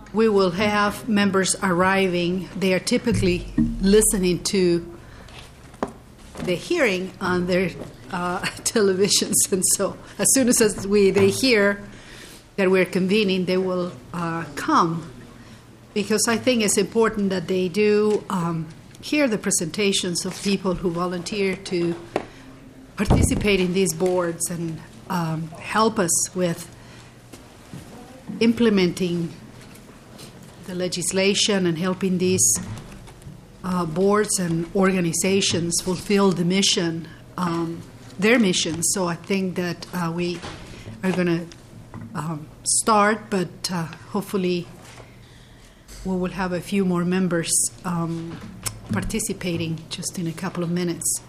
we will have members arriving. They are typically listening to the hearing on their televisions, and so as soon as they hear that we're convening, they will come, because I think it's important that they do hear the presentations of people who volunteer to participate in these boards and help us with implementing the legislation and helping these boards and organizations fulfill the mission, their mission. So I think that we are going to start, but hopefully we will have a few more members participating just in a couple of minutes.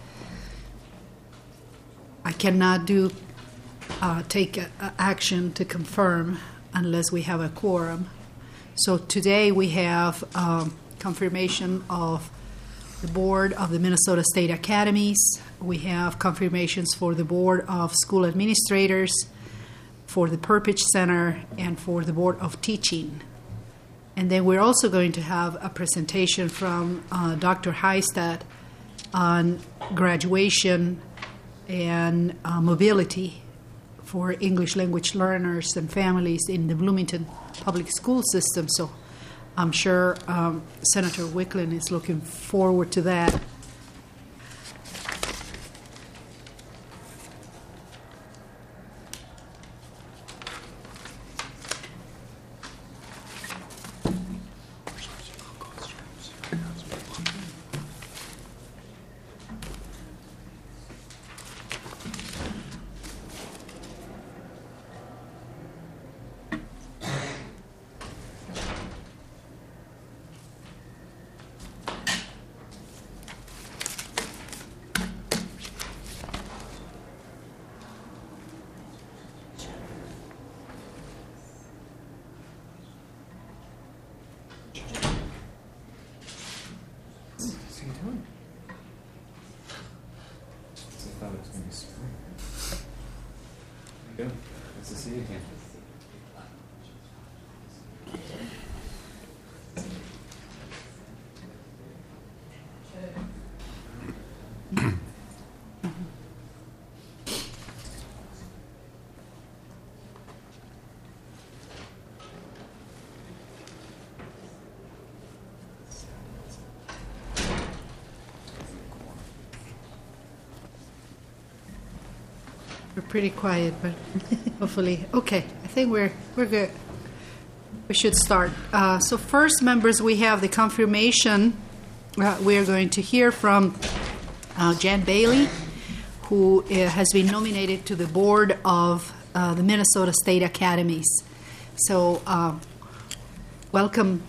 I cannot take action to confirm unless we have a quorum. So today we have confirmation of the board of the Minnesota State Academies. We have confirmations for the board of school administrators, for the Perpich Center, and for the board of teaching. And then we're also going to have a presentation from Dr. Heistad on graduation and mobility for English language learners and families in the Bloomington public school system. So I'm sure Senator Wiklund is looking forward to that. Nice to see you again. We're pretty quiet, but hopefully, okay. I think we're good. We should start. So first, members, we have the confirmation. We are going to hear from Jan Bailey, who has been nominated to the board of the Minnesota State Academies. So welcome.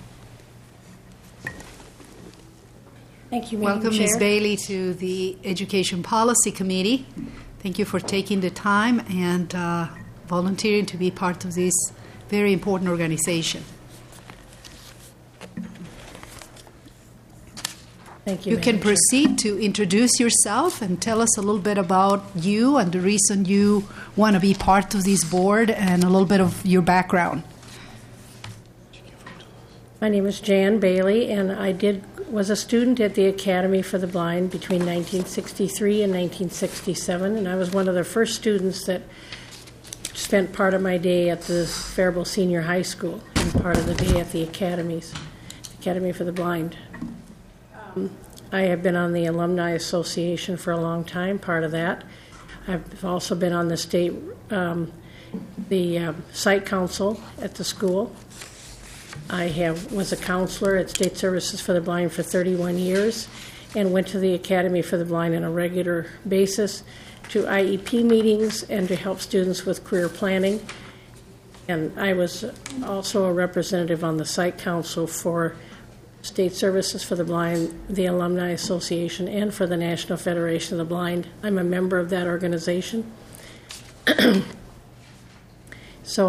Thank you, Madam Welcome, Chair. Ms. Bailey, to the Education Policy Committee. Thank you for taking the time and volunteering to be part of this very important organization. Thank you. You can Madam Chair. proceed to introduce yourself and tell us a little bit about you and the reason you want to be part of this board and a little bit of your background. My name is Jan Bailey, and I was a student at the Academy for the Blind between 1963 and 1967, and I was one of the first students that spent part of my day at the Faribault Senior High School and part of the day at the Academy for the Blind. I have been on the Alumni Association for a long time, part of that. I've also been on the state, site council at the school. I was a counselor at State Services for the Blind for 31 years and went to the Academy for the Blind on a regular basis to IEP meetings and to help students with career planning. And I was also a representative on the site council for State Services for the Blind, the Alumni Association, and for the National Federation of the Blind. I'm a member of that organization. So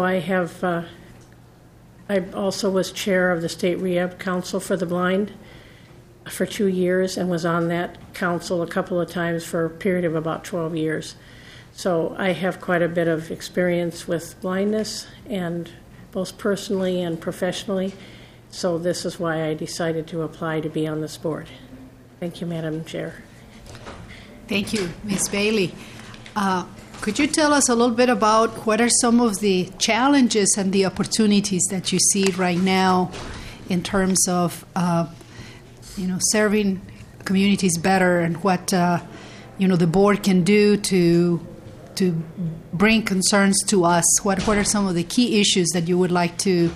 I also was chair of the State Rehab Council for the Blind for 2 years and was on that council a couple of times for a period of about 12 years. So I have quite a bit of experience with blindness and both personally and professionally. So this is why I decided to apply to be on this board. Thank you, Madam Chair. Thank you, Ms. Bailey. Could you tell us a little bit about what are some of the challenges and the opportunities that you see right now in terms of, serving communities better, and what the board can do to bring concerns to us? What are some of the key issues that you would like to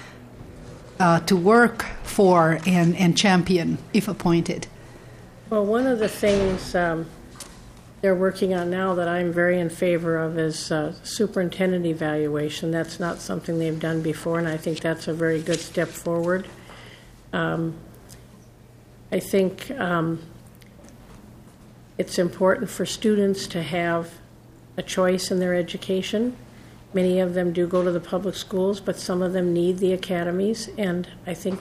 work for and champion if appointed? Well, one of the things they're working on now that I'm very in favor of is superintendent evaluation. That's not something they've done before, and I think that's a very good step forward. I think it's important for students to have a choice in their education. Many of them do go to the public schools, but some of them need the academies, and I think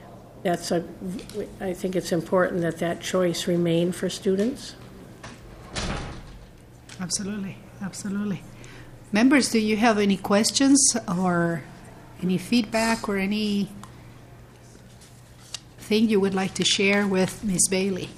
it's important that choice remain for students. Absolutely. Members, do you have any questions or any feedback or any thing you would like to share with Ms. Bailey?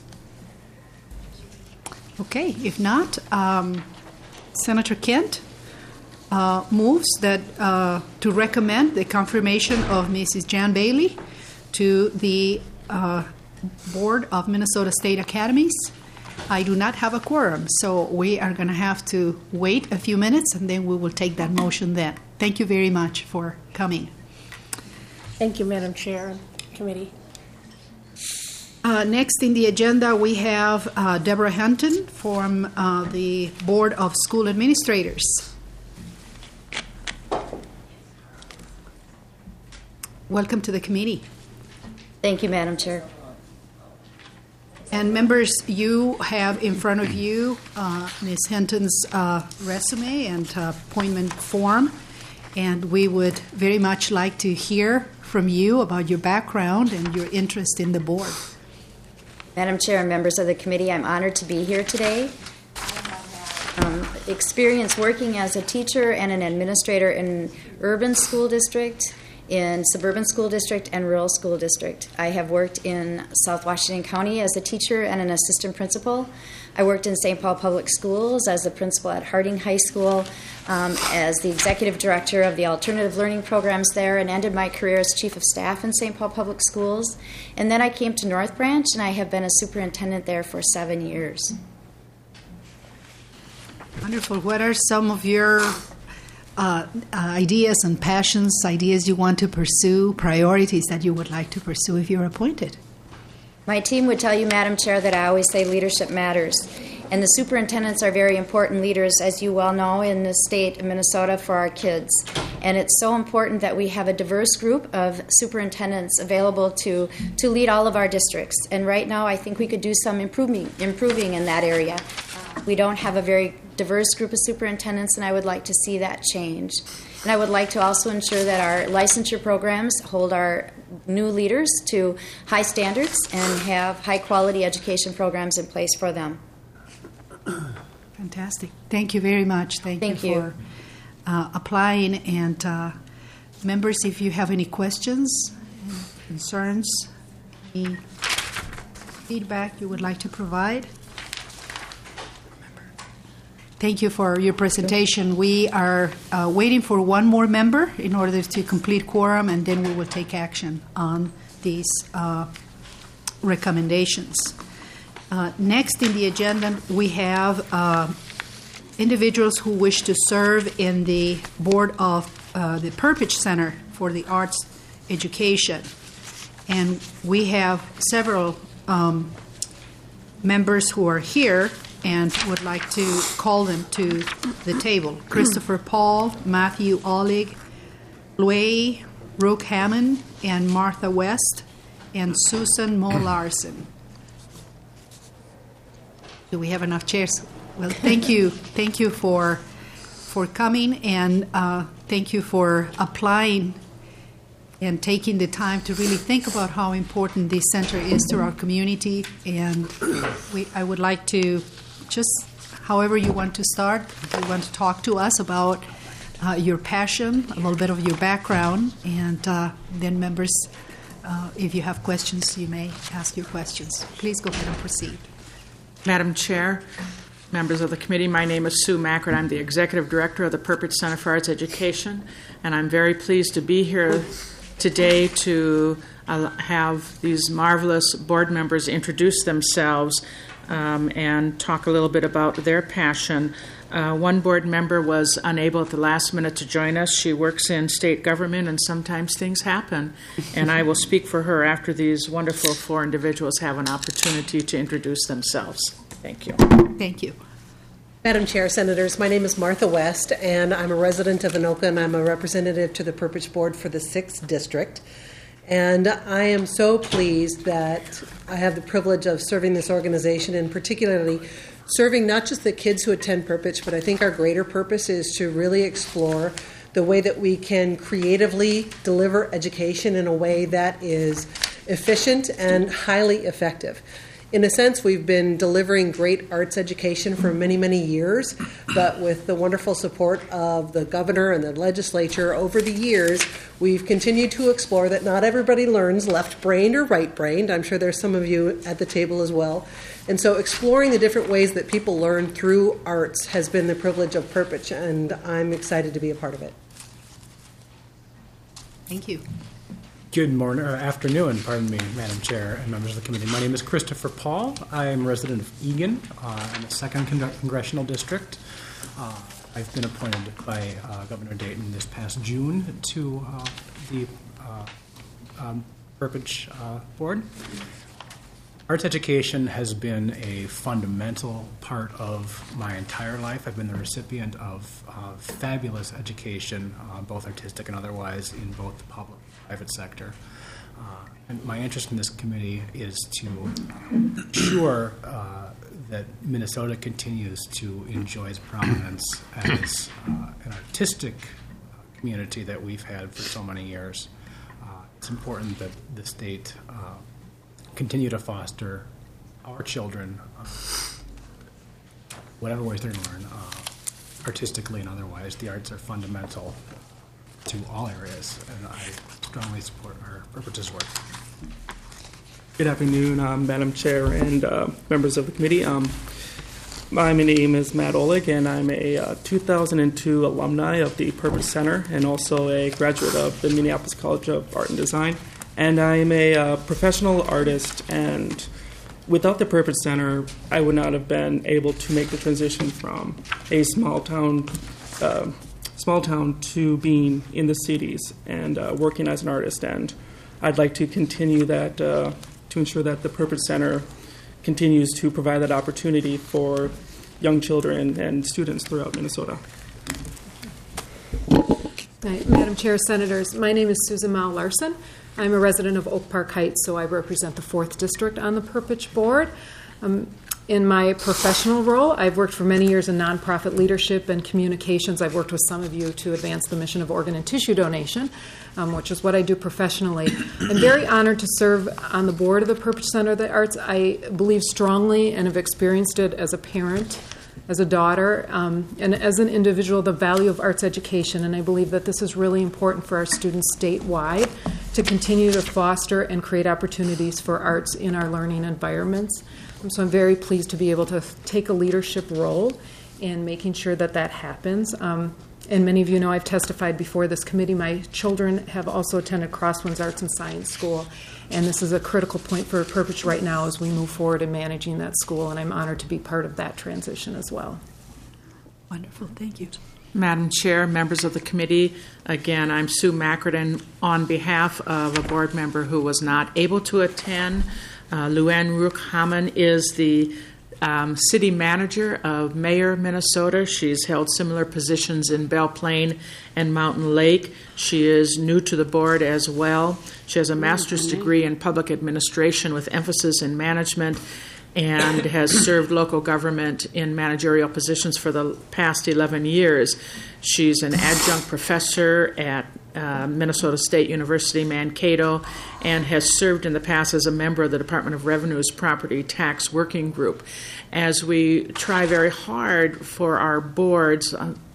Okay, if not, Senator Kent moves that to recommend the confirmation of Mrs. Jan Bailey to the Board of Minnesota State Academies. I do not have a quorum, so we are going to have to wait a few minutes, and then we will take that motion then. Thank you very much for coming. Thank you, Madam Chair and Committee. Next in the agenda, we have Deborah Hunton from the Board of School Administrators. Welcome to the committee. Thank you, Madam Chair. And members, you have in front of you Ms. Hinton's resume and appointment form, and we would very much like to hear from you about your background and your interest in the board. Madam Chair and members of the committee, I'm honored to be here today. I have experience working as a teacher and an administrator in urban school district, in suburban school district, and rural school district. I have worked in South Washington County as a teacher and an assistant principal. I worked in St. Paul Public Schools as the principal at Harding High School, as the executive director of the alternative learning programs there, and ended my career as chief of staff in St. Paul Public Schools. And then I came to North Branch, and I have been a superintendent there for 7 years. Wonderful. What are some of your ideas and passions, ideas you want to pursue, priorities that you would like to pursue if you're appointed? My team would tell you, Madam Chair, that I always say leadership matters. And the superintendents are very important leaders, as you well know, in the state of Minnesota for our kids. And it's so important that we have a diverse group of superintendents available to lead all of our districts. And right now, I think we could do some improving in that area. We don't have a very diverse group of superintendents, and I would like to see that change. And I would like to also ensure that our licensure programs hold our new leaders to high standards and have high-quality education programs in place for them. Fantastic. Thank you very much. Thank you for applying. And members, if you have any questions, concerns, any feedback you would like to provide. Thank you for your presentation. We are waiting for one more member in order to complete quorum, and then we will take action on these recommendations. Next in the agenda, we have individuals who wish to serve in the board of the Perpich Center for the Arts Education. And we have several members who are here and would like to call them to the table. Christopher Paul, Matthew Olig, Louie Rook Hammond, and Martha West, and Susan Mo Larson. Do we have enough chairs? Well, thank you. Thank you for coming, and thank you for applying and taking the time to really think about how important this center is to our community. And I would like to just, however you want to start, if you want to talk to us about your passion, a little bit of your background, and then members, if you have questions, you may ask your questions. Please go ahead and proceed. Madam Chair, members of the committee, my name is Sue Mackert. I'm the Executive Director of the Purpose Center for Arts Education, and I'm very pleased to be here today to have these marvelous board members introduce themselves and talk a little bit about their passion. One board member was unable at the last minute to join us. She works in state government, and sometimes things happen. And I will speak for her after these wonderful four individuals have an opportunity to introduce themselves. Thank you. Thank you. Madam Chair, Senators, my name is Martha West, and I'm a resident of Anoka, and I'm a representative to the Purpose Board for the 6th District. And I am so pleased that I have the privilege of serving this organization, and particularly serving not just the kids who attend Purpose, but I think our greater purpose is to really explore the way that we can creatively deliver education in a way that is efficient and highly effective. In a sense, we've been delivering great arts education for many, many years, but with the wonderful support of the governor and the legislature over the years, we've continued to explore that not everybody learns left-brained or right-brained. I'm sure there's some of you at the table as well. And so exploring the different ways that people learn through arts has been the privilege of Purpose, and I'm excited to be a part of it. Thank you. Good morning, or afternoon, pardon me, Madam Chair and members of the committee. My name is Christopher Paul. I am a resident of Eagan in the 2nd Congressional District. I've been appointed by Governor Dayton this past June to the Purpose Board. Arts education has been a fundamental part of my entire life. I've been the recipient of fabulous education, both artistic and otherwise, in both the public and private sector. And my interest in this committee is to ensure that Minnesota continues to enjoy its prominence as an artistic community that we've had for so many years. It's important that the state continue to foster our children, whatever ways they're going to learn, artistically and otherwise. The arts are fundamental to all areas, and I strongly support our Purpose work. Good afternoon, Madam Chair and members of the committee. My name is Matt Oleg, and I'm a 2002 alumni of the Purpose Center and also a graduate of the Minneapolis College of Art and Design. And I am a professional artist, and without the Purpose Center, I would not have been able to make the transition from a small town to being in the cities and working as an artist. And I'd like to continue that to ensure that the Purpose Center continues to provide that opportunity for young children and students throughout Minnesota. Madam Chair, Senators, my name is Susan Mao Larson. I'm a resident of Oak Park Heights, so I represent the 4th District on the Purpose Board. In my professional role, I've worked for many years in nonprofit leadership and communications. I've worked with some of you to advance the mission of organ and tissue donation, which is what I do professionally. I'm very honored to serve on the board of the Purpose Center of the Arts. I believe strongly and have experienced it as a parent, as a daughter, and as an individual, the value of arts education. And I believe that this is really important for our students statewide to continue to foster and create opportunities for arts in our learning environments. So I'm very pleased to be able to take a leadership role in making sure that that happens. And many of you know I've testified before this committee. My children have also attended Crosswinds Arts and Science School, and this is a critical point for Purpose right now as we move forward in managing that school, and I'm honored to be part of that transition as well. Wonderful. Thank you. Madam Chair, members of the committee, again, I'm Sue Mackert, and on behalf of a board member who was not able to attend, Luann Rook-Hammond is the city manager of Mayer, Minnesota. She's held similar positions in Belle Plaine and Mountain Lake. She is new to the board as well. She has a master's degree in public administration with emphasis in management and has served local government in managerial positions for the past 11 years. She's an adjunct professor at Minnesota State University, Mankato, and has served in the past as a member of the Department of Revenue's Property Tax Working Group. As we try very hard for our boards,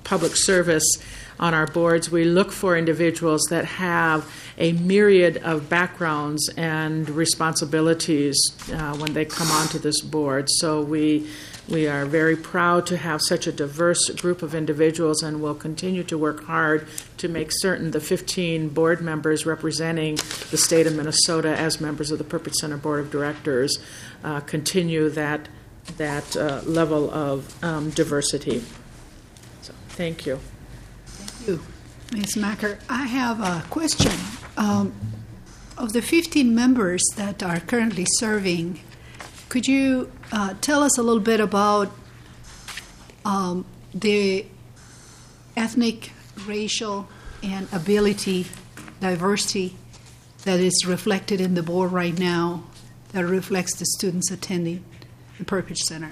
public service on our boards, we look for individuals that have a myriad of backgrounds and responsibilities when they come onto this board. So we are very proud to have such a diverse group of individuals, and will continue to work hard to make certain the 15 board members representing the state of Minnesota as members of the Purpose Center Board of Directors continue that level of diversity. So, thank you. Thank you, Ms. Macker. I have a question. Of the 15 members that are currently serving, could you tell us a little bit about the ethnic, racial, and ability diversity that is reflected in the board right now, that reflects the students attending the Perpich Center?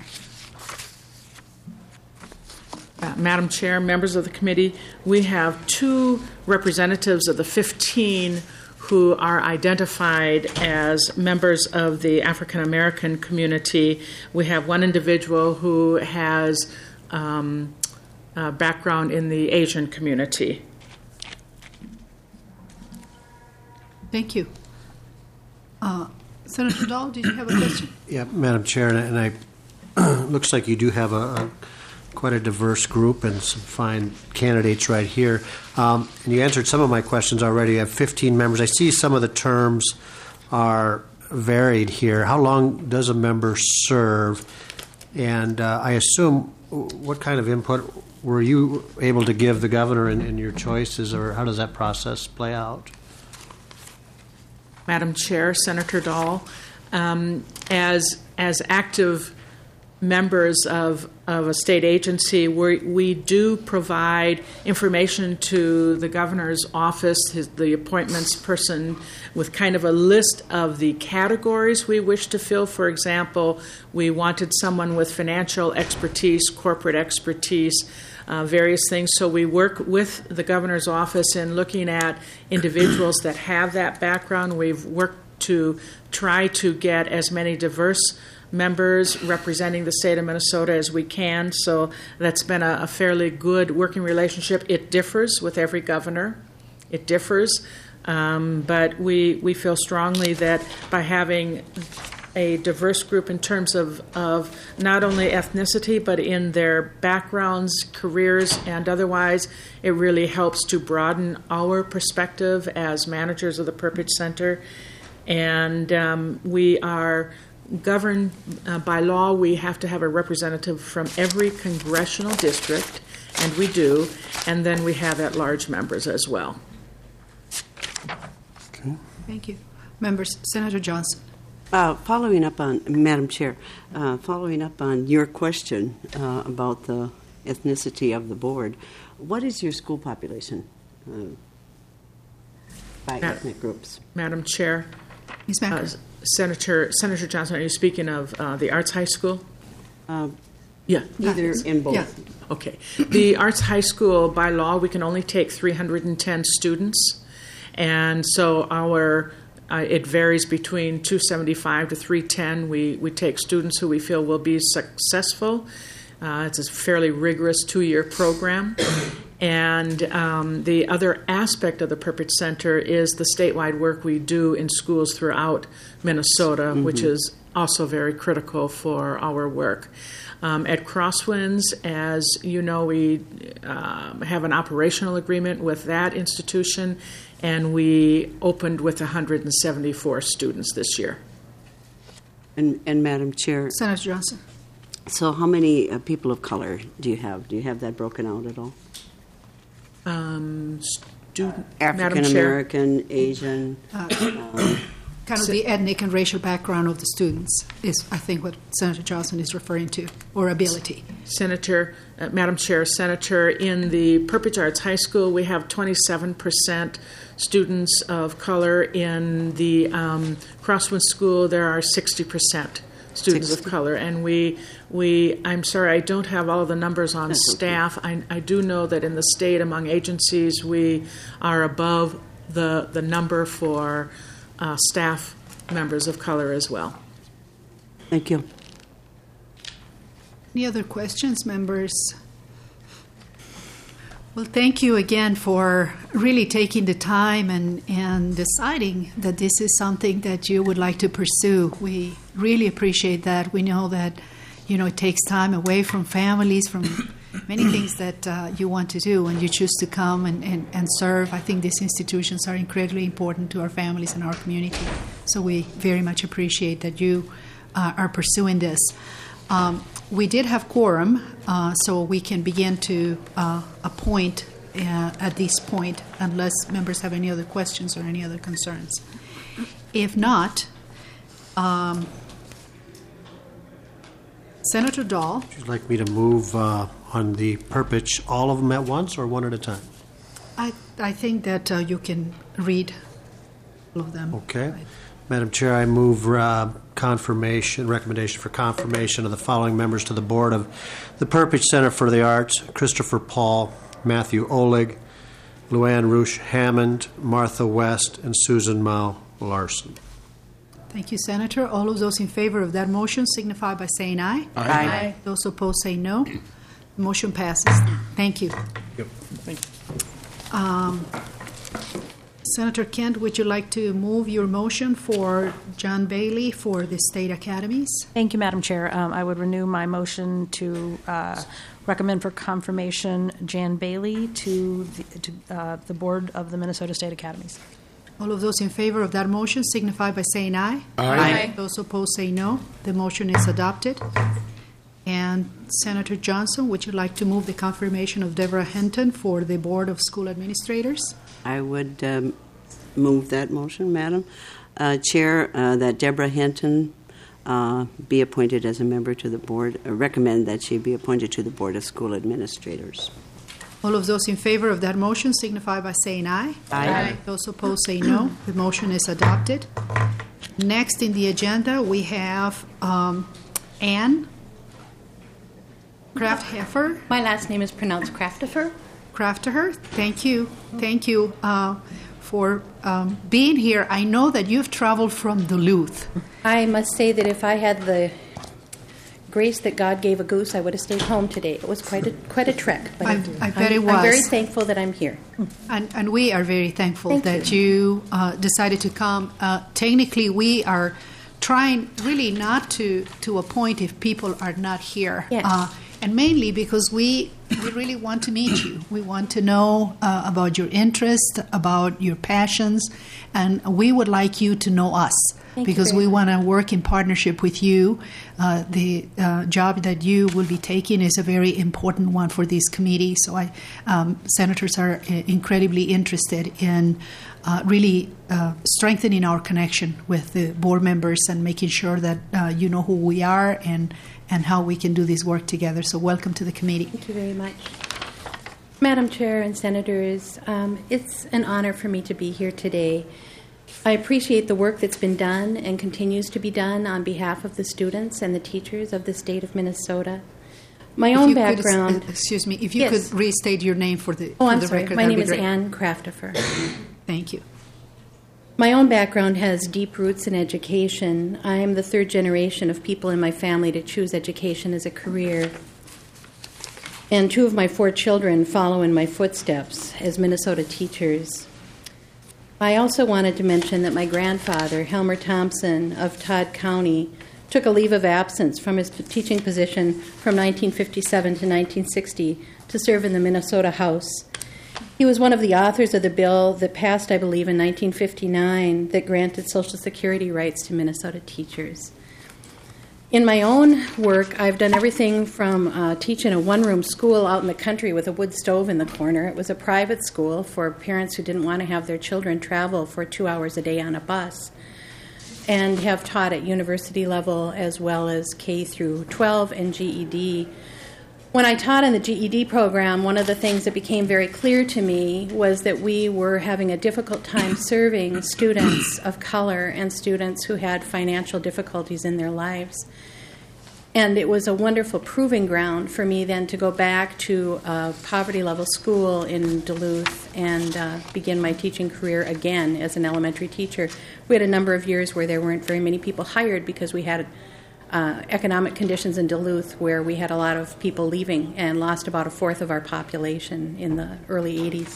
Madam Chair, members of the committee, we have 2 representatives of the 15 who are identified as members of the African American community. We have one individual who has a background in the Asian community. Thank you. Senator Dahl, did you have a question? Yeah, Madam Chair, and I looks like you do have quite a diverse group and some fine candidates right here. And you answered some of my questions already. You have 15 members. I see some of the terms are varied here. How long does a member serve? And I assume, what kind of input were you able to give the governor in your choices, or how does that process play out? Madam Chair, Senator Dahl, as active members of a state agency, we do provide information to the governor's office, the appointments person, with kind of a list of the categories we wish to fill. For example, we wanted someone with financial expertise, corporate expertise, various things. So we work with the governor's office in looking at individuals that have that background. We've worked to try to get as many diverse members representing the state of Minnesota as we can. So that's been a fairly good working relationship. It differs with every governor. It differs. But we feel strongly that by having a diverse group in terms of not only ethnicity, but in their backgrounds, careers, and otherwise, it really helps to broaden our perspective as managers of the Perpich Center. And we are governed by law. We have to have a representative from every congressional district, and we do, and then we have at-large members as well. Okay. Thank you. Members, Senator Johnson. Following up on, Madam Chair, following up on your question about the ethnicity of the board, what is your school population by ethnic groups? Madam Chair, Ms. Macker. Senator Johnson, are you speaking of the Arts High School? Yeah. Either in both. Yeah. Okay. The Arts High School, by law, we can only take 310 students. And so it varies between 275 to 310. We take students who we feel will be successful. It's a fairly rigorous 2-year program. And the other aspect of the Perpich Center is the statewide work we do in schools throughout Minnesota, which is also very critical for our work. At Crosswinds, as you know, we have an operational agreement with that institution, and we opened with 174 students this year. And Madam Chair, Senator Johnson. so how many people of color do you have? Do you have that broken out at all? African American, Asian. Kind of the ethnic and racial background of the students is, I think, what Senator Johnson is referring to, or ability. Madam Chair, Senator, in the Perpich Arts High School, we have 27% students of color. In the Crosswinds School, there are 60% students of color. And I'm sorry, I don't have all of the numbers on staff. Okay. I do know that in the state, among agencies, we are above the number for staff members of color as well. Thank you. Any other questions, members? Well, thank you again for really taking the time and deciding that this is something that you would like to pursue. We really appreciate that. We know that, it takes time away from families, from many things that you want to do, and you choose to come and serve. I think these institutions are incredibly important to our families and our community. So we very much appreciate that you are pursuing this. We did have quorum, so we can begin to appoint at this point, unless members have any other questions or any other concerns. If not, Senator Dahl. Would you like me to move on the Perpich, all of them at once or one at a time? I think that you can read all of them. Okay. Madam Chair, I move recommendation for confirmation of the following members to the board of the Perpich Center for the Arts: Christopher Paul, Matthew Oleg, Luann Roosh Hammond, Martha West, and Susan Mao Larson. Thank you, Senator. All of those in favor of that motion signify by saying aye. Aye. Those opposed say no. The motion passes. Thank you. Yep. Thank you. Senator Kent, would you like to move your motion for John Bailey for the state academies? Thank you, Madam Chair. I would renew my motion to recommend for confirmation Jan Bailey to the board of the Minnesota State Academies. All of those in favor of that motion signify by saying aye. Aye. Those opposed say no. The motion is adopted. And Senator Johnson, would you like to move the confirmation of Deborah Hinton for the Board of School Administrators? I would move that motion, Madam Chair, that Deborah Hinton be appointed as a member to the board, recommend that she be appointed to the Board of School Administrators. All of those in favor of that motion signify by saying aye. Aye. Those opposed say no. The motion is adopted. Next in the agenda, we have Anne Kraft-Heffer. My last name is pronounced Craftifer. Crafter, thank you. Thank you for being here. I know that you've traveled from Duluth. I must say that if I had the grace that God gave a goose, I would have stayed home today. It was quite a trek. But I bet it was. I'm very thankful that I'm here. And we are very thankful Thank that you decided to come. Technically, we are trying really not to appoint if people are not here. Yes. And mainly because we really want to meet you. We want to know about your interest, about your passions, and we would like you to know us. Thank because you very we much. want to work in partnership with you. The job that you will be taking is a very important one for this committee. So senators are incredibly interested in really strengthening our connection with the board members and making sure that you know who we are and how we can do this work together. So welcome to the committee. Thank you very much. Madam Chair and Senators, it's an honor for me to be here today. I appreciate the work that's been done and continues to be done on behalf of the students and the teachers of the state of Minnesota. My own background... Excuse me, if you Yes. could restate your name for the, Oh, for I'm the sorry. record. My that'd name be is great. Anne Craftifer. Thank you. My own background has deep roots in education. I am the third generation of people in my family to choose education as a career. And 2 of my 4 children follow in my footsteps as Minnesota teachers. I also wanted to mention that my grandfather, Helmer Thompson of Todd County, took a leave of absence from his teaching position from 1957 to 1960 to serve in the Minnesota House. He was one of the authors of the bill that passed, I believe, in 1959 that granted Social Security rights to Minnesota teachers. In my own work, I've done everything from teaching a one-room school out in the country with a wood stove in the corner. It was a private school for parents who didn't want to have their children travel for 2 hours a day on a bus, and have taught at university level as well as K through 12 and GED. When I taught in the GED program, one of the things that became very clear to me was that we were having a difficult time serving students of color and students who had financial difficulties in their lives. And it was a wonderful proving ground for me then to go back to a poverty-level school in Duluth and begin my teaching career again as an elementary teacher. We had a number of years where there weren't very many people hired because we had economic conditions in Duluth, where we had a lot of people leaving and lost about a fourth of our population in the early 80s.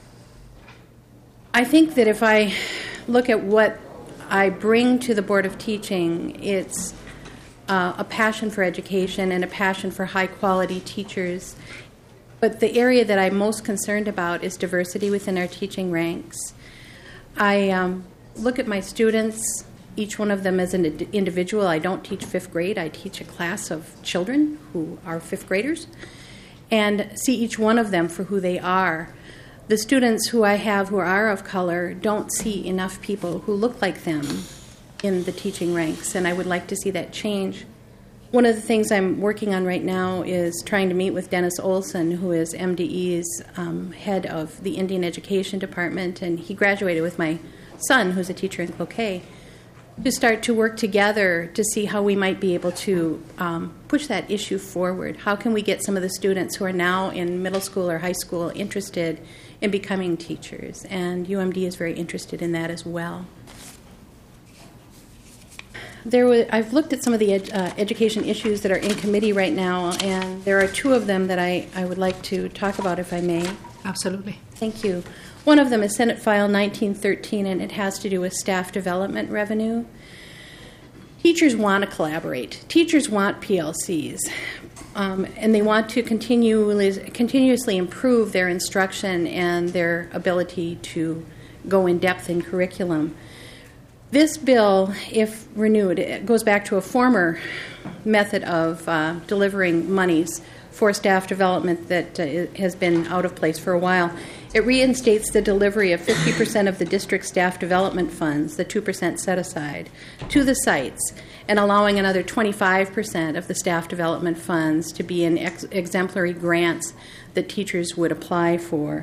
I think that if I look at what I bring to the Board of Teaching, it's a passion for education and a passion for high-quality teachers. But the area that I'm most concerned about is diversity within our teaching ranks. I look at my students, each one of them as an individual. I don't teach fifth grade. I teach a class of children who are fifth graders, and see each one of them for who they are. The students who I have who are of color don't see enough people who look like them in the teaching ranks, and I would like to see that change. One of the things I'm working on right now is trying to meet with Dennis Olson, who is MDE's head of the Indian Education Department, and he graduated with my son, who's a teacher in Cloquet, to start to work together to see how we might be able to push that issue forward. How can we get some of the students who are now in middle school or high school interested in becoming teachers? And UMD is very interested in that as well. I've looked at some of the education issues that are in committee right now, and there are two of them that I would like to talk about, if I may. Absolutely. Thank you. One of them is Senate File 1913, and it has to do with staff development revenue. Teachers want to collaborate. Teachers want PLCs, and they want to continuously improve their instruction and their ability to go in depth in curriculum. This bill, if renewed, it goes back to a former method of delivering monies for staff development that has been out of place for a while. It reinstates the delivery of 50% of the district staff development funds, the 2% set aside, to the sites, and allowing another 25% of the staff development funds to be in exemplary grants that teachers would apply for.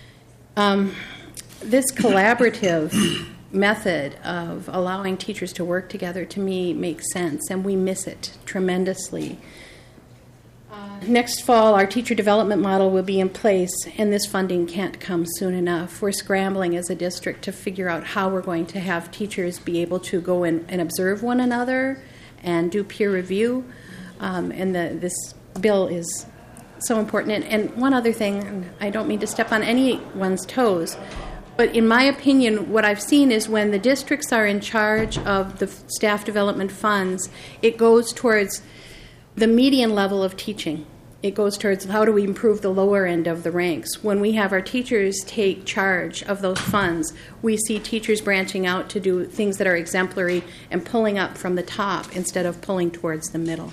This collaborative method of allowing teachers to work together, to me, makes sense, and we miss it tremendously. Next fall, our teacher development model will be in place, and this funding can't come soon enough. We're scrambling as a district to figure out how we're going to have teachers be able to go in and observe one another and do peer review, and this bill is so important. And one other thing, and I don't mean to step on anyone's toes, but in my opinion, what I've seen is when the districts are in charge of the staff development funds, it goes towards the median level of teaching. It goes towards how do we improve the lower end of the ranks. When we have our teachers take charge of those funds, we see teachers branching out to do things that are exemplary and pulling up from the top instead of pulling towards the middle.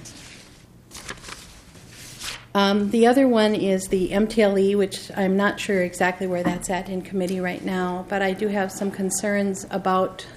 The other one is the MTLE, which I'm not sure exactly where that's at in committee right now, but I do have some concerns about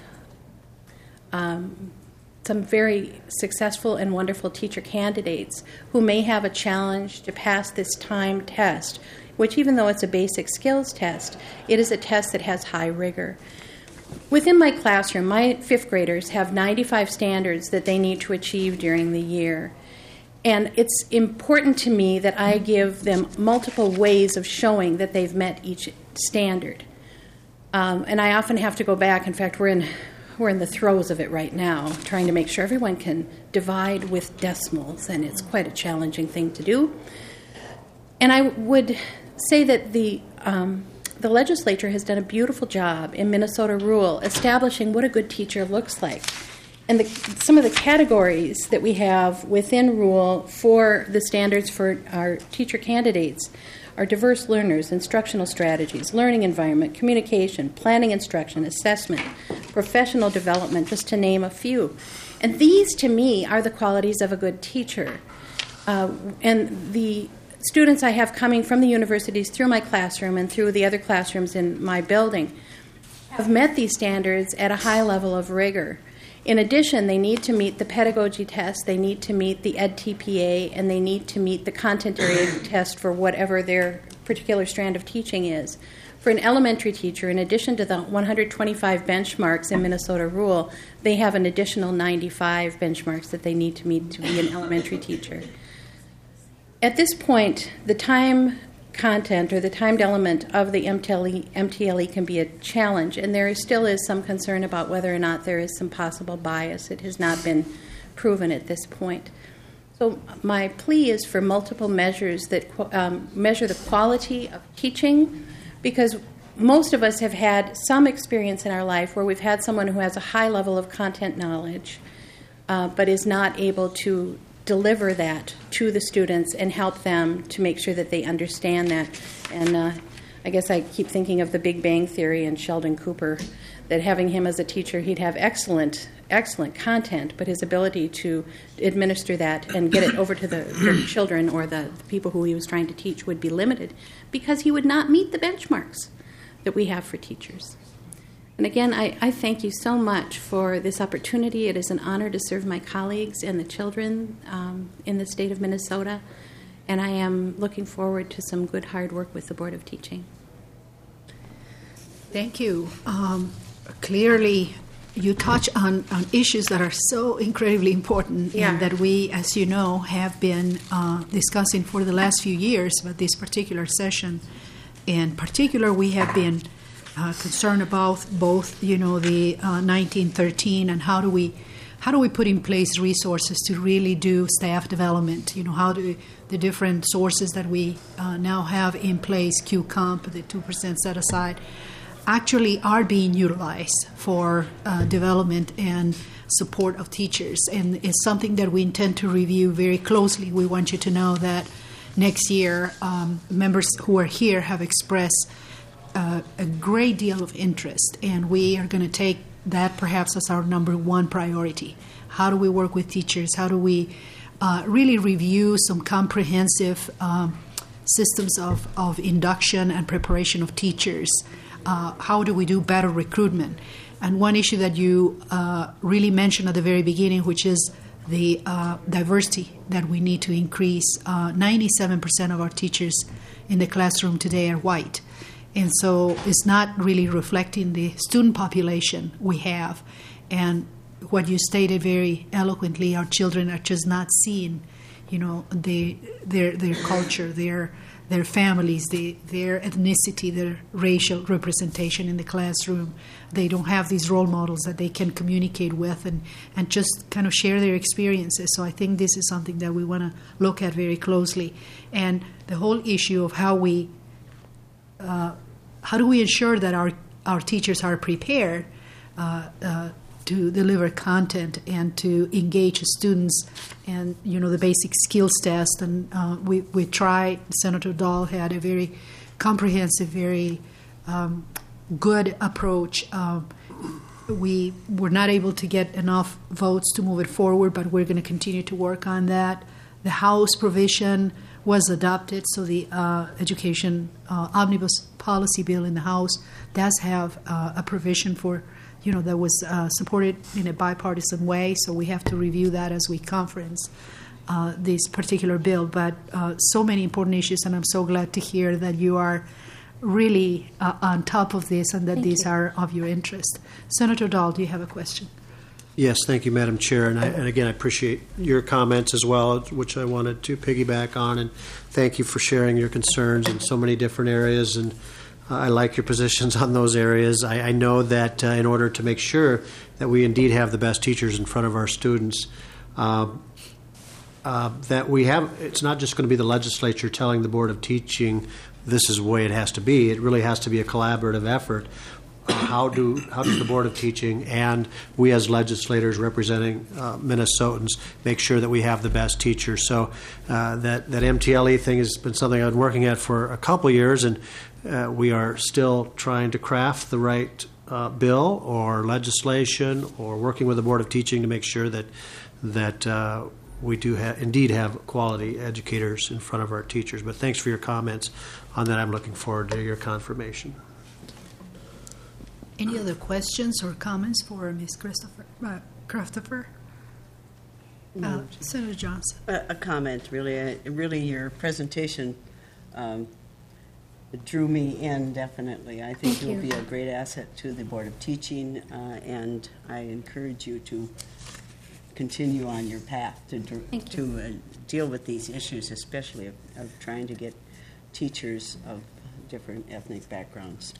some very successful and wonderful teacher candidates who may have a challenge to pass this timed test, which even though it's a basic skills test, it is a test that has high rigor. Within my classroom, my fifth graders have 95 standards that they need to achieve during the year. And it's important to me that I give them multiple ways of showing that they've met each standard. And I often have to go back. In fact, we're in the throes of it right now, trying to make sure everyone can divide with decimals, and it's quite a challenging thing to do. And I would say that the legislature has done a beautiful job in Minnesota Rule establishing what a good teacher looks like. And some of the categories that we have within Rule for the standards for our teacher candidates are diverse learners, instructional strategies, learning environment, communication, planning instruction, assessment, professional development, just to name a few. And these, to me, are the qualities of a good teacher. And the students I have coming from the universities through my classroom and through the other classrooms in my building have met these standards at a high level of rigor. In addition, they need to meet the pedagogy test, they need to meet the EdTPA, and they need to meet the content area test for whatever their particular strand of teaching is. For an elementary teacher, in addition to the 125 benchmarks in Minnesota Rule, they have an additional 95 benchmarks that they need to meet to be an elementary teacher. At this point, the time content or the timed element of the MTLE can be a challenge, and there still is some concern about whether or not there is some possible bias. It has not been proven at this point. So my plea is for multiple measures that measure the quality of teaching, because most of us have had some experience in our life where we've had someone who has a high level of content knowledge, but is not able to deliver that to the students and help them to make sure that they understand that. And I guess I keep thinking of the Big Bang Theory and Sheldon Cooper, that having him as a teacher, he'd have excellent content, but his ability to administer that and get it over to the children or the people who he was trying to teach would be limited because he would not meet the benchmarks that we have for teachers. And again, I thank you so much for this opportunity. It is an honor to serve my colleagues and the children in the state of Minnesota, and I am looking forward to some good hard work with the Board of Teaching. Thank you. Clearly, you touch on issues that are so incredibly important and that we, as you know, have been discussing for the last few years, but this particular session in particular, we have been concerned about both, the 1913 and how do we put in place resources to really do staff development? How do the different sources that we now have in place, QComp, the 2% set aside, actually are being utilized for development and support of teachers. And it's something that we intend to review very closely. We want you to know that next year, members who are here have expressed a great deal of interest, and we are going to take that perhaps as our number one priority. How do we work with teachers? How do we really review some comprehensive systems of induction and preparation of teachers? How do we do better recruitment? And one issue that you really mentioned at the very beginning, which is the diversity that we need to increase. 97% of our teachers in the classroom today are white. And so it's not really reflecting the student population we have. And what you stated very eloquently, our children are just not seeing, their culture, their families, their ethnicity, their racial representation in the classroom. They don't have these role models that they can communicate with and just kind of share their experiences. So I think this is something that we want to look at very closely. And the whole issue of how do we ensure that our teachers are prepared to deliver content and to engage students, and the basic skills test. And we tried. Senator Dahl had a very comprehensive, very good approach. We were not able to get enough votes to move it forward, but we're going to continue to work on that. The House provision was adopted, so the education omnibus policy bill in the House does have a provision for, that was supported in a bipartisan way, so we have to review that as we conference this particular bill. But so many important issues, and I'm so glad to hear that you are really on top of this and that these are of your interest. Senator Dahl, do you have a question? Yes, thank you, Madam Chair. And again, I appreciate your comments as well, which I wanted to piggyback on. And thank you for sharing your concerns in so many different areas. And I like your positions on those areas. I know that in order to make sure that we indeed have the best teachers in front of our students, that we have, it's not just going to be the legislature telling the Board of Teaching this is the way it has to be. It really has to be a collaborative effort. How does the Board of Teaching and we as legislators representing Minnesotans make sure that we have the best teachers? So that MTLE thing has been something I've been working at for a couple years, and we are still trying to craft the right bill or legislation or working with the Board of Teaching to make sure that we do indeed have quality educators in front of our teachers. But thanks for your comments on that. I'm looking forward to your confirmation. Any other questions or comments for Ms. Christopher? Senator Johnson. A comment, really. Really, your presentation drew me in, definitely. I think you'll be a great asset to the Board of Teaching, and I encourage you to continue on your path to deal with these issues, especially of trying to get teachers of different ethnic backgrounds.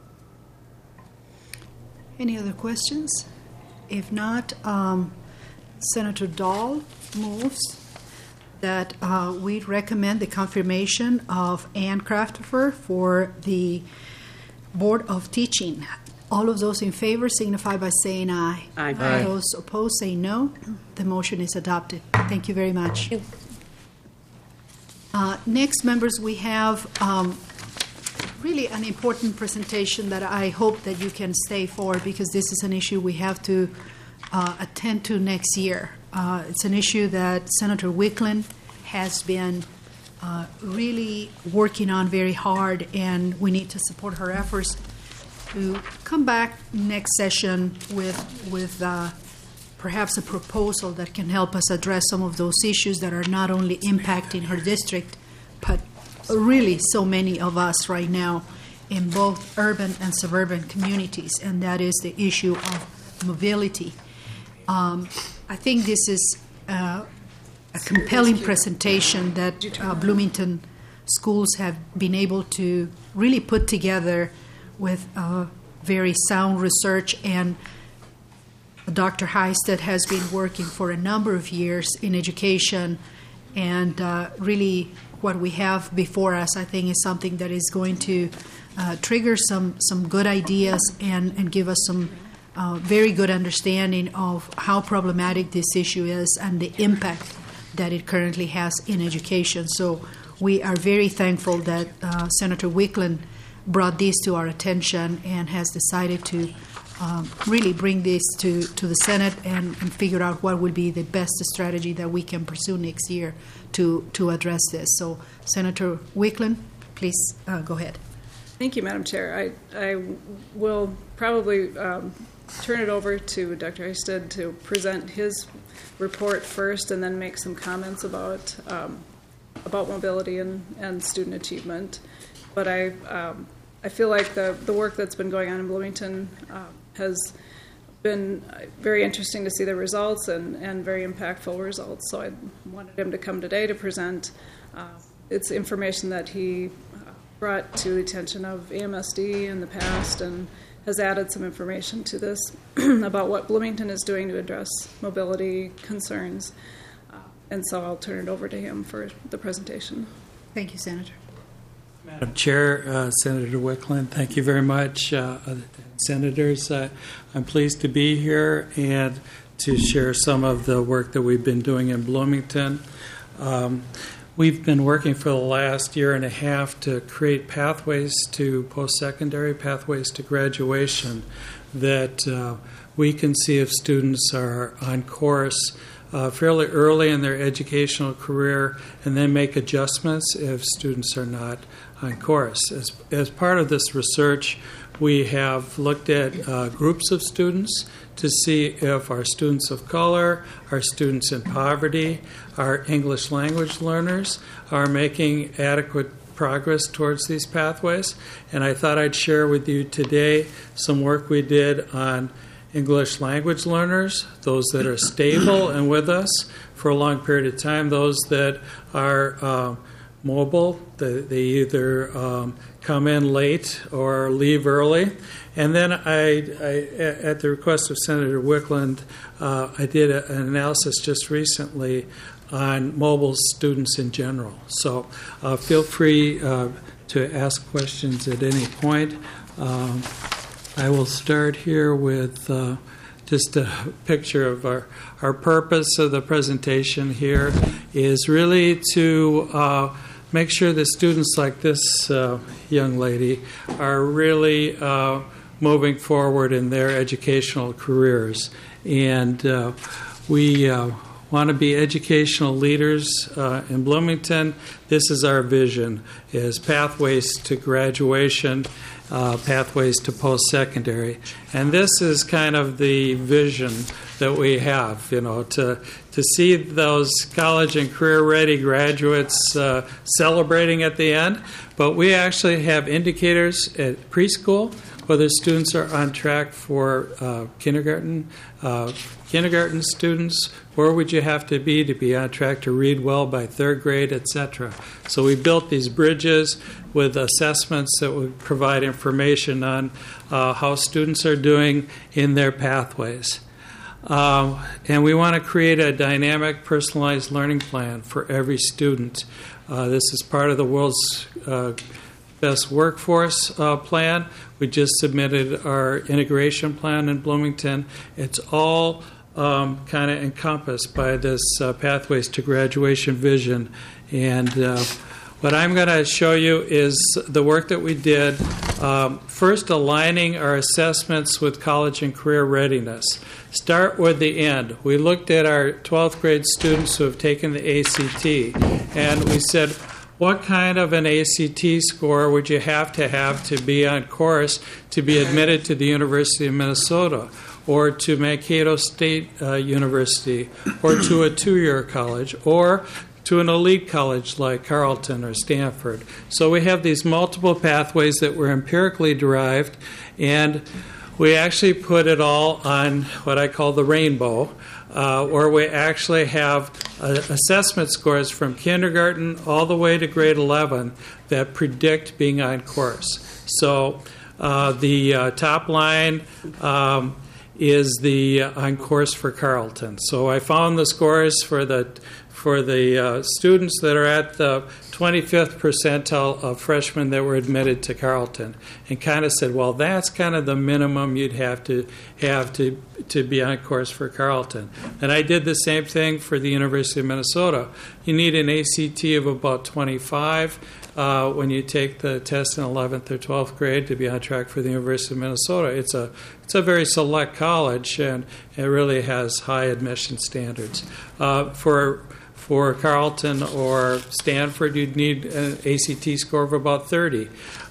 Any other questions? If not, Senator Dahl moves that we recommend the confirmation of Ann Craftifer for the Board of Teaching. All of those in favor signify by saying aye. Aye. Aye. Those opposed say no. The motion is adopted. Thank you very much. Next, members, we have really an important presentation that I hope that you can stay for, because this is an issue we have to attend to next year. It's an issue that Senator Wiklund has been really working on very hard, and we need to support her efforts to come back next session with perhaps a proposal that can help us address some of those issues that are not only impacting her district, but really so many of us right now in both urban and suburban communities, and that is the issue of mobility. I think this is a compelling presentation that Bloomington schools have been able to really put together with very sound research, and Dr. Heisted has been working for a number of years in education, and really what we have before us, I think, is something that is going to trigger some good ideas and give us some very good understanding of how problematic this issue is and the impact that it currently has in education. So we are very thankful that Senator Wiklund brought this to our attention and has decided to really bring this to the Senate and figure out what will be the best strategy that we can pursue next year to address this. So, Senator Wiklund, please go ahead. Thank you, Madam Chair. I will probably turn it over to Dr. Heisted to present his report first, and then make some comments about mobility and student achievement. But I feel like the work that's been going on in Bloomington has been very interesting to see the results and very impactful results. So I wanted him to come today to present it's information that he brought to the attention of AMSD in the past, and has added some information to this about what Bloomington is doing to address mobility concerns. And so I'll turn it over to him for the presentation. Thank you, Senator. Madam Chair, Senator Wiklund, thank you very much. Senators, I'm pleased to be here and to share some of the work that we've been doing in Bloomington. We've been working for the last year and a half to create pathways to post-secondary, pathways to graduation, that we can see if students are on course fairly early in their educational career, and then make adjustments if students are not on course. As part of this research, we have looked at groups of students to see if our students of color, our students in poverty, our English language learners are making adequate progress towards these pathways. And I thought I'd share with you today some work we did on English language learners, those that are stable and with us for a long period of time, those that are mobile, they either come in late or leave early. And then I at the request of Senator Wiklund, I did an analysis just recently on mobile students in general. So feel free to ask questions at any point. I will start here with just a picture of our purpose of the presentation here is really to make sure that students like this young lady are really moving forward in their educational careers. And we want to be educational leaders in Bloomington. This is our vision, is pathways to graduation, pathways to post-secondary. And this is kind of the vision that we have, to see those college and career-ready graduates celebrating at the end. But we actually have indicators at preschool, whether students are on track for kindergarten students, where would you have to be on track to read well by third grade, etc. So we built these bridges with assessments that would provide information on how students are doing in their pathways. And we want to create a dynamic, personalized learning plan for every student. This is part of the world's best workforce plan. We just submitted our integration plan in Bloomington. It's all kind of encompassed by this Pathways to Graduation vision. And what I'm going to show you is the work that we did, first aligning our assessments with college and career readiness. Start with the end. We looked at our 12th grade students who have taken the ACT, and we said, what kind of an ACT score would you have to be on course to be admitted to the University of Minnesota, or to Mankato State University, or to a two-year college, or to an elite college like Carleton or Stanford? So we have these multiple pathways that were empirically derived, and we actually put it all on what I call the rainbow, where we actually have assessment scores from kindergarten all the way to grade 11 that predict being on course. So the top line is the on course for Carleton. So I found the scores for the students that are at the 25th percentile of freshmen that were admitted to Carleton, and kind of said, well, that's kind of the minimum you'd have to be on course for Carleton. And I did the same thing for the University of Minnesota. You need an ACT of about 25 when you take the test in 11th or 12th grade to be on track for the University of Minnesota. It's a very select college, and it really has high admission standards. For Carleton or Stanford, you'd need an ACT score of about 30.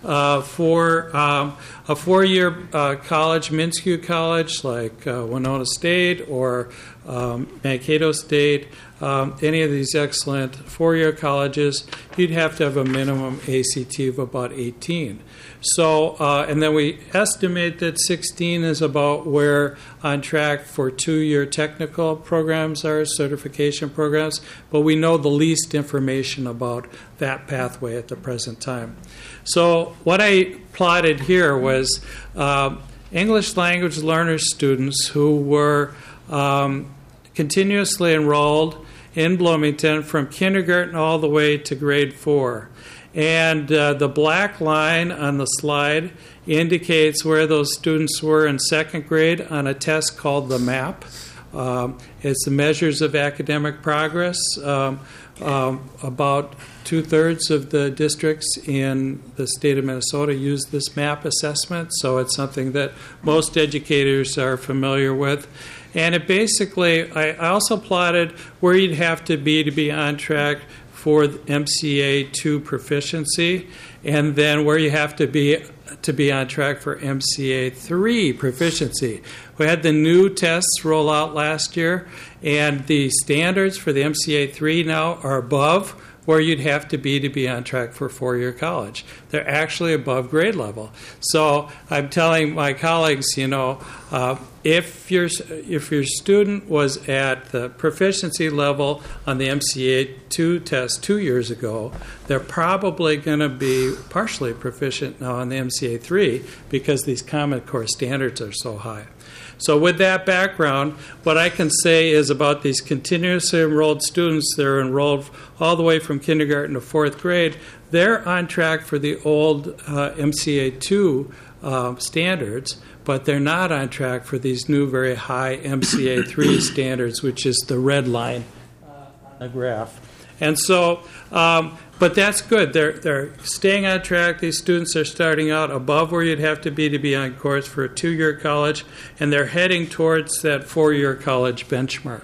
For a four-year college, Minsky College, like Winona State or Mankato State, any of these excellent four-year colleges, you'd have to have a minimum ACT of about 18. So, and then we estimate that 16 is about where on track for two-year technical programs are, certification programs, but we know the least information about that pathway at the present time. So what I plotted here was English language learner students who were continuously enrolled in Bloomington from kindergarten all the way to grade 4. And the black line on the slide indicates where those students were in second grade on a test called the MAP. It's the measures of academic progress. About 2/3 of the districts in the state of Minnesota use this MAP assessment, so it's something that most educators are familiar with. And it basically, I also plotted where you'd have to be on track for MCA 2 proficiency, and then where you have to be on track for MCA 3 proficiency. We had the new tests roll out last year, and the standards for the MCA 3 now are above where you'd have to be on track for four-year college. They're actually above grade level. So I'm telling my colleagues, if your student was at the proficiency level on the MCA 2 test 2 years ago, they're probably going to be partially proficient now on the MCA 3 because these Common Core standards are so high. So with that background, what I can say is about these continuously enrolled students that are enrolled all the way from kindergarten to fourth grade, they're on track for the old MCA 2 standards, but they're not on track for these new very high MCA 3 standards, which is the red line on the graph. And so, but that's good. They're staying on track. These students are starting out above where you'd have to be on course for a two-year college, and they're heading towards that four-year college benchmark.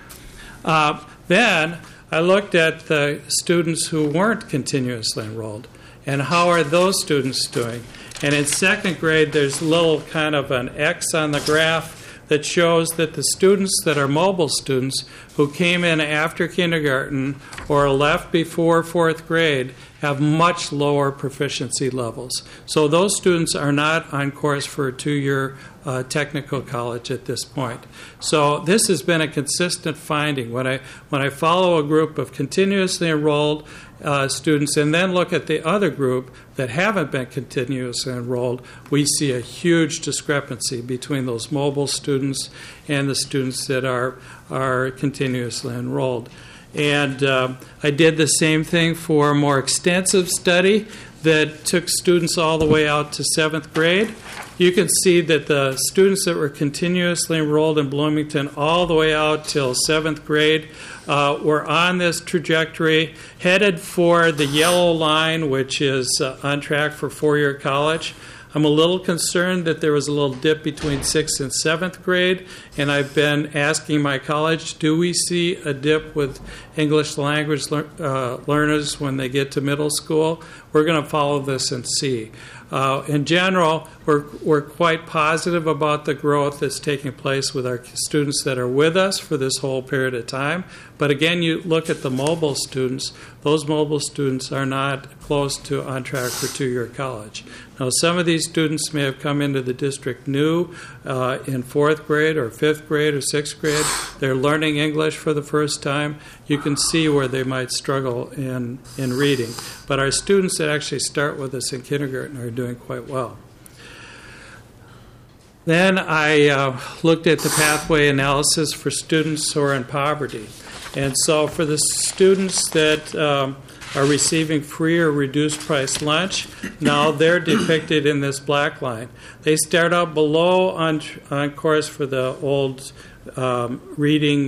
Then I looked at the students who weren't continuously enrolled, and how are those students doing? And in second grade, there's a little kind of an X on the graph that shows that the students that are mobile students who came in after kindergarten or left before fourth grade have much lower proficiency levels. So those students are not on course for a two-year technical college at this point. So this has been a consistent finding. When I follow a group of continuously enrolled students and then look at the other group that haven't been continuously enrolled, we see a huge discrepancy between those mobile students and the students that are continuously enrolled. And I did the same thing for a more extensive study that took students all the way out to 7th grade. You can see that the students that were continuously enrolled in Bloomington all the way out till 7th grade were on this trajectory, headed for the yellow line, which is on track for four-year college. I'm a little concerned that there was a little dip between 6th and 7th grade, and I've been asking my college, do we see a dip with English language learners when they get to middle school? We're going to follow this and see. In general, we're quite positive about the growth that's taking place with our students that are with us for this whole period of time. But again, you look at the mobile students, those mobile students are not close to on track for two-year college. Now, some of these students may have come into the district new in 4th grade or 5th grade or 6th grade. They're learning English for the first time. You can see where they might struggle in reading. But our students that actually start with us in kindergarten are doing quite well. Then I looked at the pathway analysis for students who are in poverty. And so for the students that are receiving free or reduced price lunch, now they're depicted in this black line. They start out below on course for the old reading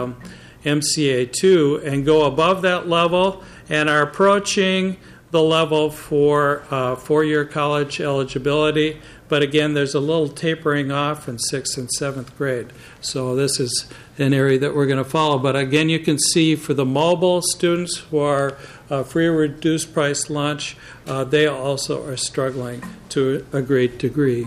MCA2 and go above that level and are approaching the level for four-year college eligibility. But again, there's a little tapering off in 6th and 7th grade. So this is an area that we're going to follow. But again, you can see for the mobile students who are free or reduced price lunch, they also are struggling to a great degree.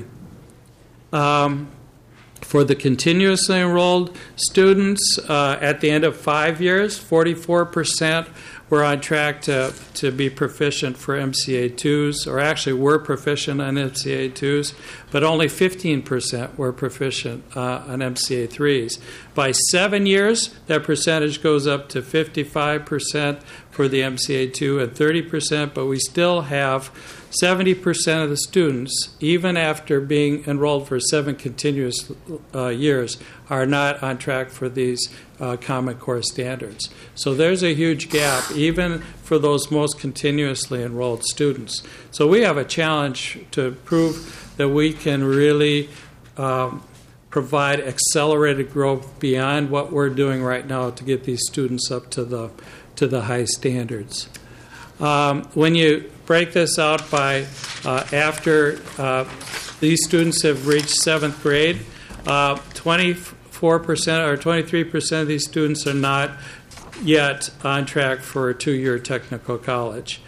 For the continuously enrolled students, at the end of 5 years, 44% were on track to be proficient for MCA2s, or actually were proficient on MCA2s, but only 15% were proficient on MCA3s. By 7 years, that percentage goes up to 55% for the MCA2 and 30%, but we still have 70% of the students, even after being enrolled for 7 continuous years, are not on track for these Common Core standards. So there's a huge gap, even for those most continuously enrolled students. So we have a challenge to prove that we can really provide accelerated growth beyond what we're doing right now to get these students up to the high standards. When you break this out by after these students have reached 7th grade, 24% or 23% of these students are not yet on track for a 2-year technical college.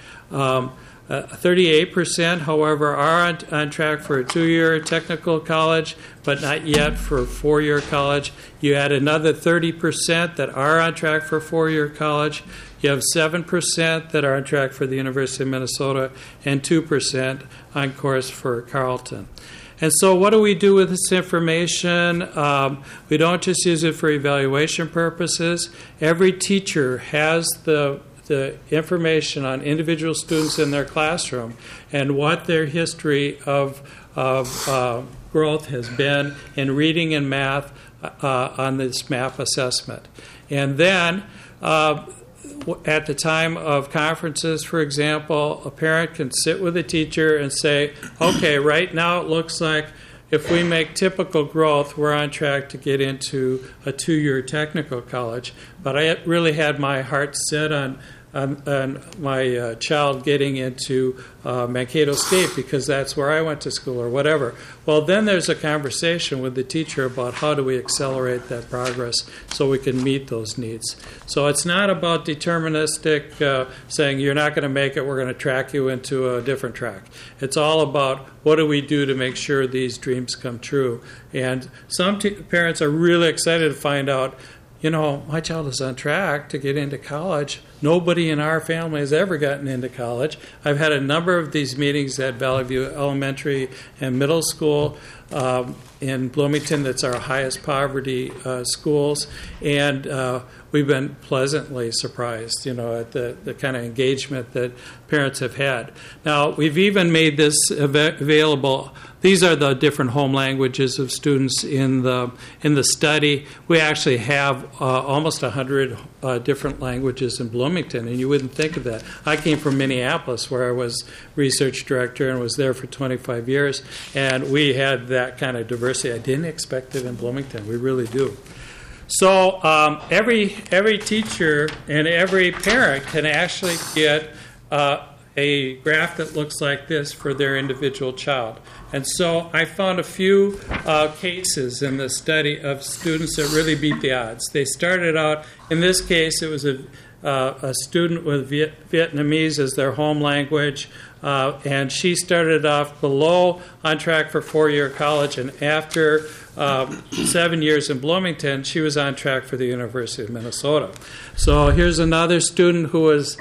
38%, however, are on track for a 2-year technical college, but not yet for a 4-year college. You add another 30% that are on track for 4-year college. You have 7% that are on track for the University of Minnesota and 2% on course for Carleton. And so what do we do with this information? We don't just use it for evaluation purposes. Every teacher has the information on individual students in their classroom and what their history of growth has been in reading and math on this MAP assessment. And then at the time of conferences, for example, a parent can sit with a teacher and say, okay, right now it looks like if we make typical growth, we're on track to get into a 2-year technical college. But I really had my heart set on my child getting into Mankato State because that's where I went to school or whatever. Well, then there's a conversation with the teacher about how do we accelerate that progress so we can meet those needs. So it's not about deterministic saying you're not going to make it, we're going to track you into a different track. It's all about what do we do to make sure these dreams come true. And some parents are really excited to find out my child is on track to get into college. Nobody in our family has ever gotten into college. I've had a number of these meetings at Valley View Elementary and Middle School in Bloomington. That's our highest poverty schools. And we've been pleasantly surprised, at the kind of engagement that parents have had. Now, we've even made this available. These are the different home languages of students in the study. We actually have almost 100 different languages in Bloomington, and you wouldn't think of that. I came from Minneapolis, where I was research director and was there for 25 years, and we had that kind of diversity. I didn't expect it in Bloomington. We really do. So every teacher and every parent can actually get a graph that looks like this for their individual child. And so I found a few cases in the study of students that really beat the odds. They started out, in this case, it was a student with Vietnamese as their home language, and she started off below, on track for 4-year college, and after 7 years in Bloomington, she was on track for the University of Minnesota. So here's another student who was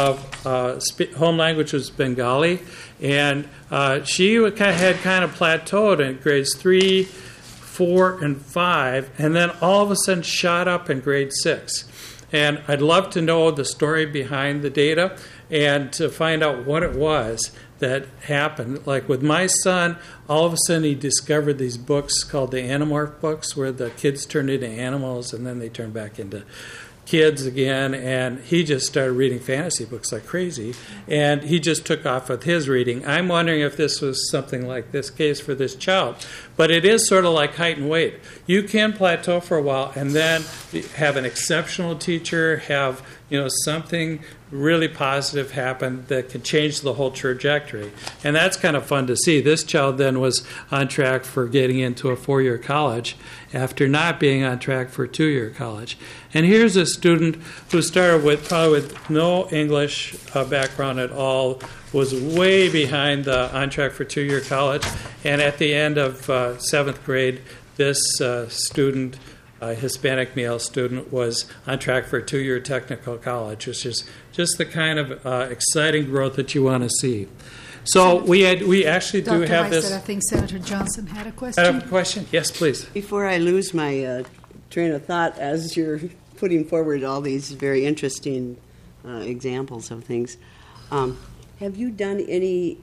home language was Bengali, and she had kind of plateaued in grades 3, 4, and 5, and then all of a sudden shot up in grade 6. And I'd love to know the story behind the data and to find out what it was that happened. Like with my son, all of a sudden he discovered these books called the Animorph books, where the kids turn into animals and then they turn back into kids again, and he just started reading fantasy books like crazy, and he just took off with his reading. I'm wondering if this was something like this case for this child. But it is sort of like height and weight. You can plateau for a while and then have an exceptional teacher, have something really positive happen that could change the whole trajectory. And that's kind of fun to see. This child then was on track for getting into a 4-year college after not being on track for a 2-year college. And here's a student who started probably with no English background at all, was way behind the on track for 2-year college, and at the end of 7th grade, this student, Hispanic male student, was on track for a 2-year technical college, which is just the kind of exciting growth that you want to see. So we actually do Dr. have Hystad, this. I think Senator Johnson had a question. I have a question. Yes, please. Before I lose my train of thought as you're putting forward all these very interesting examples of things, have you done any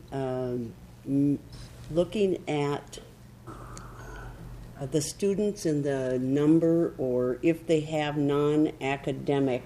looking at the students and the number, or if they have non-academic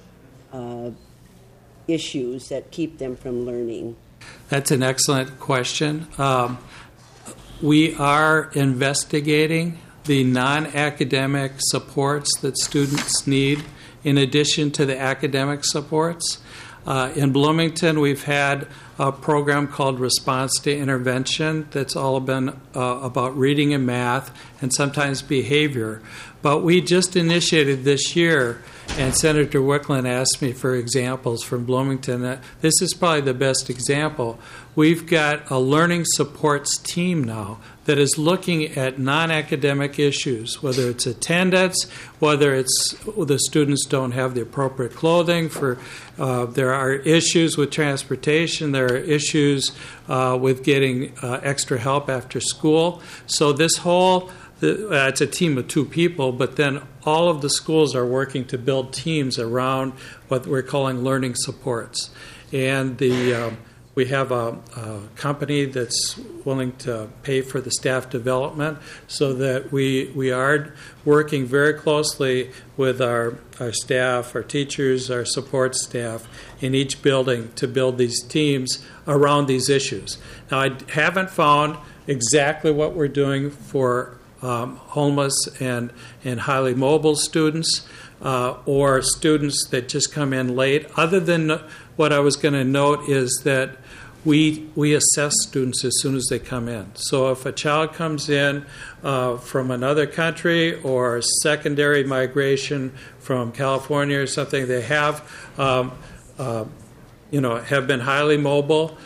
issues that keep them from learning? That's an excellent question. We are investigating the non-academic supports that students need in addition to the academic supports. In Bloomington, we've had a program called Response to Intervention that's all been about reading and math and sometimes behavior. But we just initiated this year, and Senator Wickland asked me for examples from Bloomington. This is probably the best example. We've got a learning supports team now that is looking at non-academic issues, whether it's attendance, whether it's the students don't have the appropriate clothing, there are issues with transportation, there are issues with getting extra help after school. So this whole it's a team of 2 people, but then all of the schools are working to build teams around what we're calling learning supports. And we have a company that's willing to pay for the staff development, so that we are working very closely with our staff, our teachers, our support staff in each building to build these teams around these issues. Now, I haven't found exactly what we're doing for homeless and highly mobile students or students that just come in late. Other than what I was going to note is that we assess students as soon as they come in. So if a child comes in from another country or secondary migration from California or something, they have been highly mobile.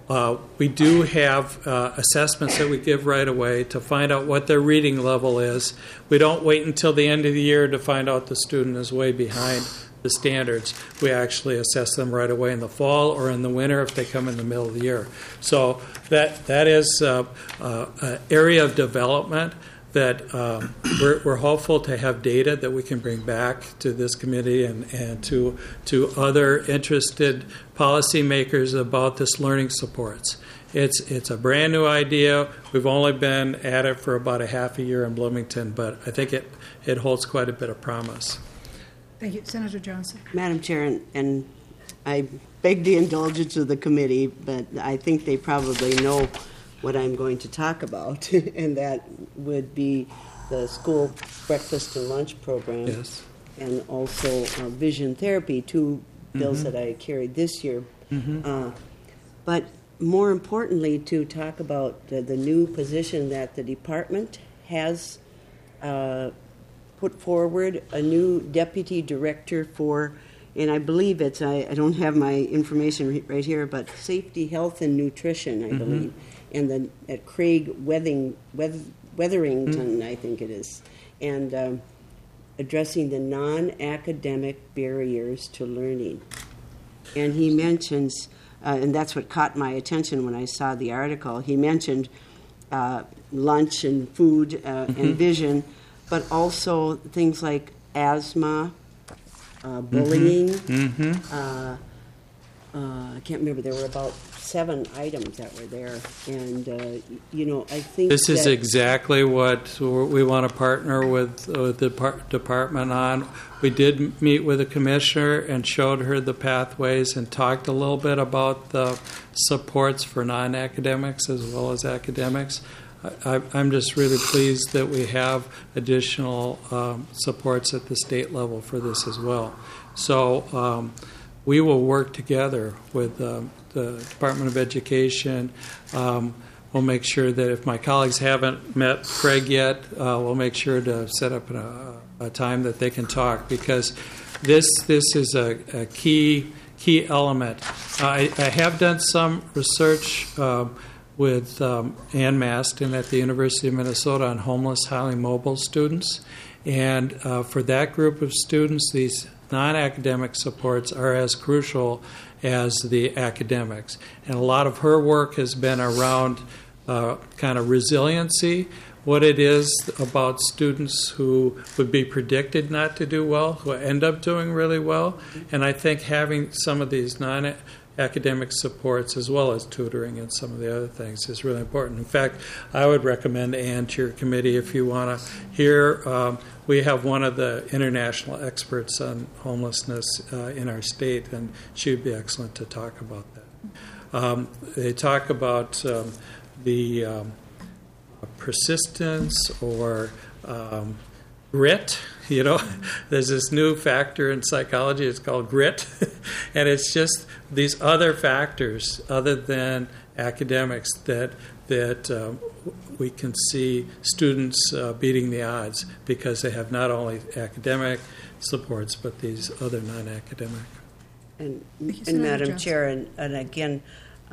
We do have assessments that we give right away to find out what their reading level is. We don't wait until the end of the year to find out the student is way behind the standards. We actually assess them right away in the fall or in the winter if they come in the middle of the year. So that is an area of development that we're hopeful to have data that we can bring back to this committee and to other interested policymakers about this learning supports. It's a brand new idea. We've only been at it for about a half a year in Bloomington, but I think it holds quite a bit of promise. Thank you. Senator Johnson. Madam Chair, and I beg the indulgence of the committee, but I think they probably know what I'm going to talk about, and that would be the school breakfast and lunch program, yes, and also vision therapy, two bills that I carried this year. But more importantly, to talk about the new position that the department has put forward, a new deputy director for, and I believe it's, I don't have my information right here, but safety, health, and nutrition, I believe, and then at Craig Wetherington, I think it is, and addressing the non-academic barriers to learning. And he mentions, and that's what caught my attention when I saw the article, he mentioned lunch and food and vision, but also things like asthma, bullying. I can't remember. There were about 7 items that were there, and I think this is exactly what we want to partner with the department on. We did meet with the commissioner and showed her the pathways and talked a little bit about the supports for non-academics as well as academics. I'm just really pleased that we have additional supports at the state level for this as well. So we will work together with the Department of Education. We'll make sure that if my colleagues haven't met Craig yet, we'll make sure to set up a time that they can talk, because this is a key element. I have done some research with Ann Maston at the University of Minnesota on homeless, highly mobile students. And for that group of students, these non-academic supports are as crucial as the academics. And a lot of her work has been around kind of resiliency, what it is about students who would be predicted not to do well, who end up doing really well. And I think having some of these non-academic supports as well as tutoring and some of the other things is really important. In fact, I would recommend Ann to your committee if you want to hear. We have one of the international experts on homelessness in our state, and she would be excellent to talk about that. They talk about the persistence or grit. There's this new factor in psychology, it's called grit, and it's just these other factors other than academics that we can see students beating the odds because they have not only academic supports but these other non-academic. And Madam Chair, and again,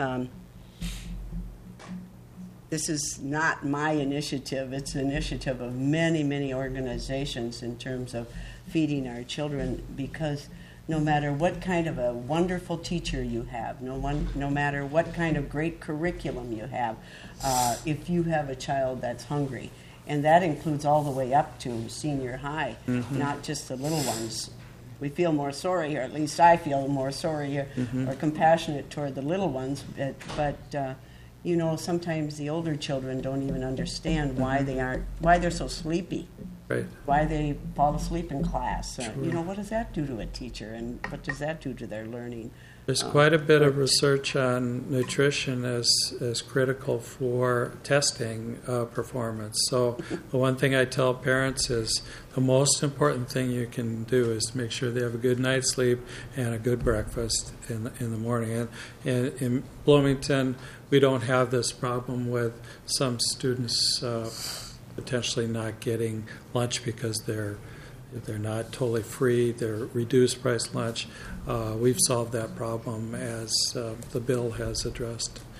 this is not my initiative. It's an initiative of many, many organizations in terms of feeding our children, because no matter what kind of a wonderful teacher you have, no matter what kind of great curriculum you have, if you have a child that's hungry, and that includes all the way up to senior high, not just the little ones. We feel more sorry, or at least I feel more sorry or compassionate toward the little ones, but sometimes the older children don't even understand why they're so sleepy. Right. Why they fall asleep in class. What does that do to a teacher, and what does that do to their learning? There's quite a bit of research on nutrition as critical for testing performance. So the one thing I tell parents is the most important thing you can do is make sure they have a good night's sleep and a good breakfast in the morning. And in Bloomington, we don't have this problem with some students potentially not getting lunch because they're not totally free. They're reduced price lunch. We've solved that problem as the bill has addressed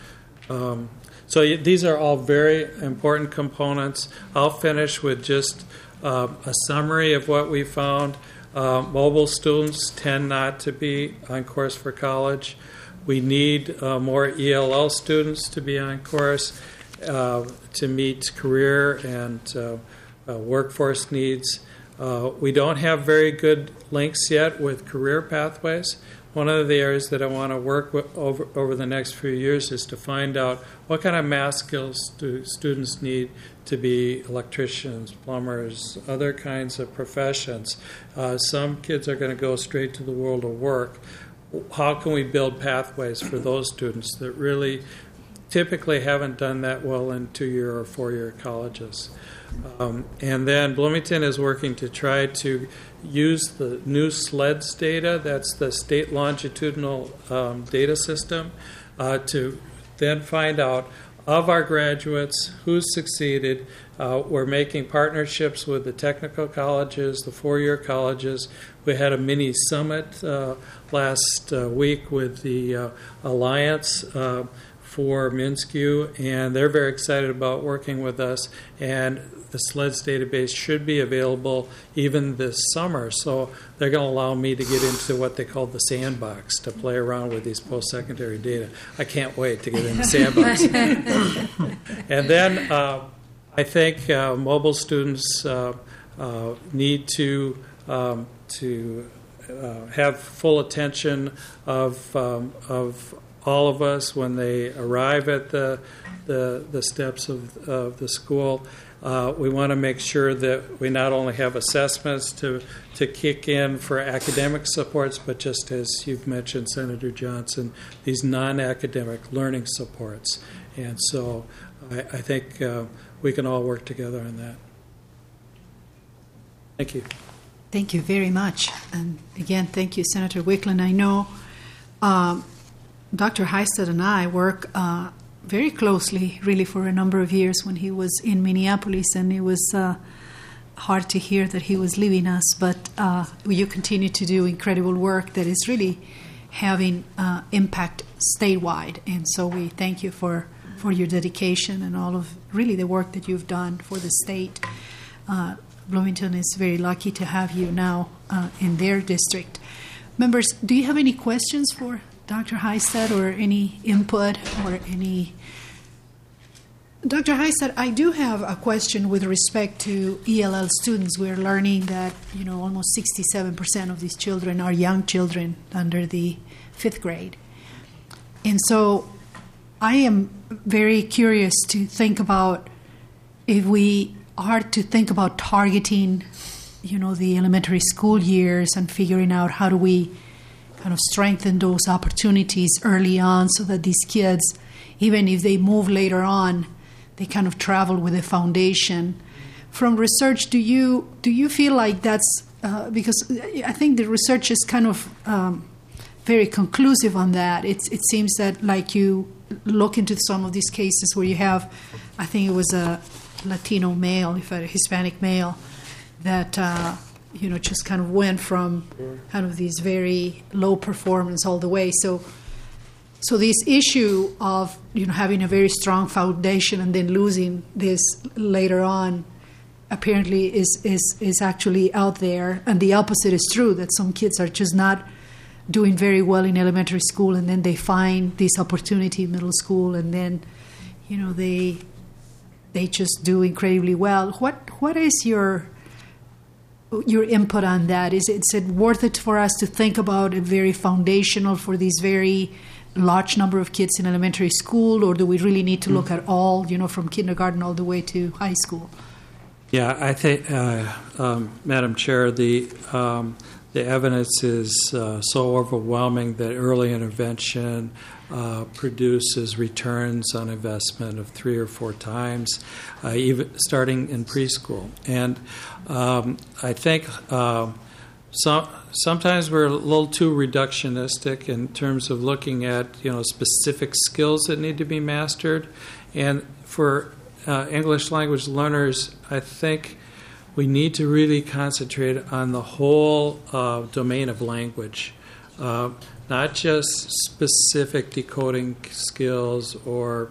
So these are all very important components. I'll finish with just a summary of what we found. Mobile students tend not to be on course for college. We need more ELL students to be on course to meet career and workforce needs. We don't have very good links yet with career pathways. One of the areas that I want to work with over the next few years is to find out what kind of math skills do students need to be electricians, plumbers, other kinds of professions. Some kids are going to go straight to the world of work. How can we build pathways for those students that really typically haven't done that well in 2-year or 4-year colleges? And then Bloomington is working to try to use the new SLEDS data, that's the state longitudinal data system, to then find out of our graduates who's succeeded. We're making partnerships with the technical colleges, the 4-year colleges. We had a mini summit last week with the Alliance for MnSCU, and they're very excited about working with us. And the SLEDS database should be available even this summer. So they're going to allow me to get into what they call the sandbox, to play around with these post-secondary data. I can't wait to get in the sandbox. And then I think mobile students need to have full attention of all of us when they arrive at the steps of the school. We want to make sure that we not only have assessments to kick in for academic supports, but just as you've mentioned, Senator Johnson, these non-academic learning supports. And so I think we can all work together on that. Thank you. Thank you very much. And again, thank you, Senator Wickland. I know Dr. Heisted and I work very closely, really, for a number of years when he was in Minneapolis, and it was hard to hear that he was leaving us. But you continue to do incredible work that is really having impact statewide. And so we thank you for your dedication and all of really the work that you've done for the state. Bloomington is very lucky to have you now in their district. Members, do you have any questions for Dr. Heisted or any input or any? Dr. Heisted, I do have a question with respect to ELL students. We're learning that almost 67% of these children are young children under the 5th grade. And so I am very curious to think about if we are to think about targeting, the elementary school years and figuring out how do we kind of strengthen those opportunities early on so that these kids, even if they move later on, they kind of travel with a foundation. From research, do you feel like that's because I think the research is kind of very conclusive on that. It seems that like you look into some of these cases where you have, I think it was a Latino male, if a Hispanic male, that just kind of went from kind of these very low performance all the way. So this issue of having a very strong foundation and then losing this later on apparently is actually out there, and the opposite is true, that some kids are just not doing very well in elementary school, and then they find this opportunity in middle school, and then they just do incredibly well. What is your input on that? Is it worth it for us to think about a very foundational for these very large number of kids in elementary school, or do we really need to look at all, from kindergarten all the way to high school? Yeah, I think, Madam Chair, the evidence is so overwhelming that early intervention produces returns on investment of 3 or 4 times, even starting in preschool. And I think sometimes we're a little too reductionistic in terms of looking at specific skills that need to be mastered. And for English language learners, I think we need to really concentrate on the whole domain of language. not just specific decoding skills or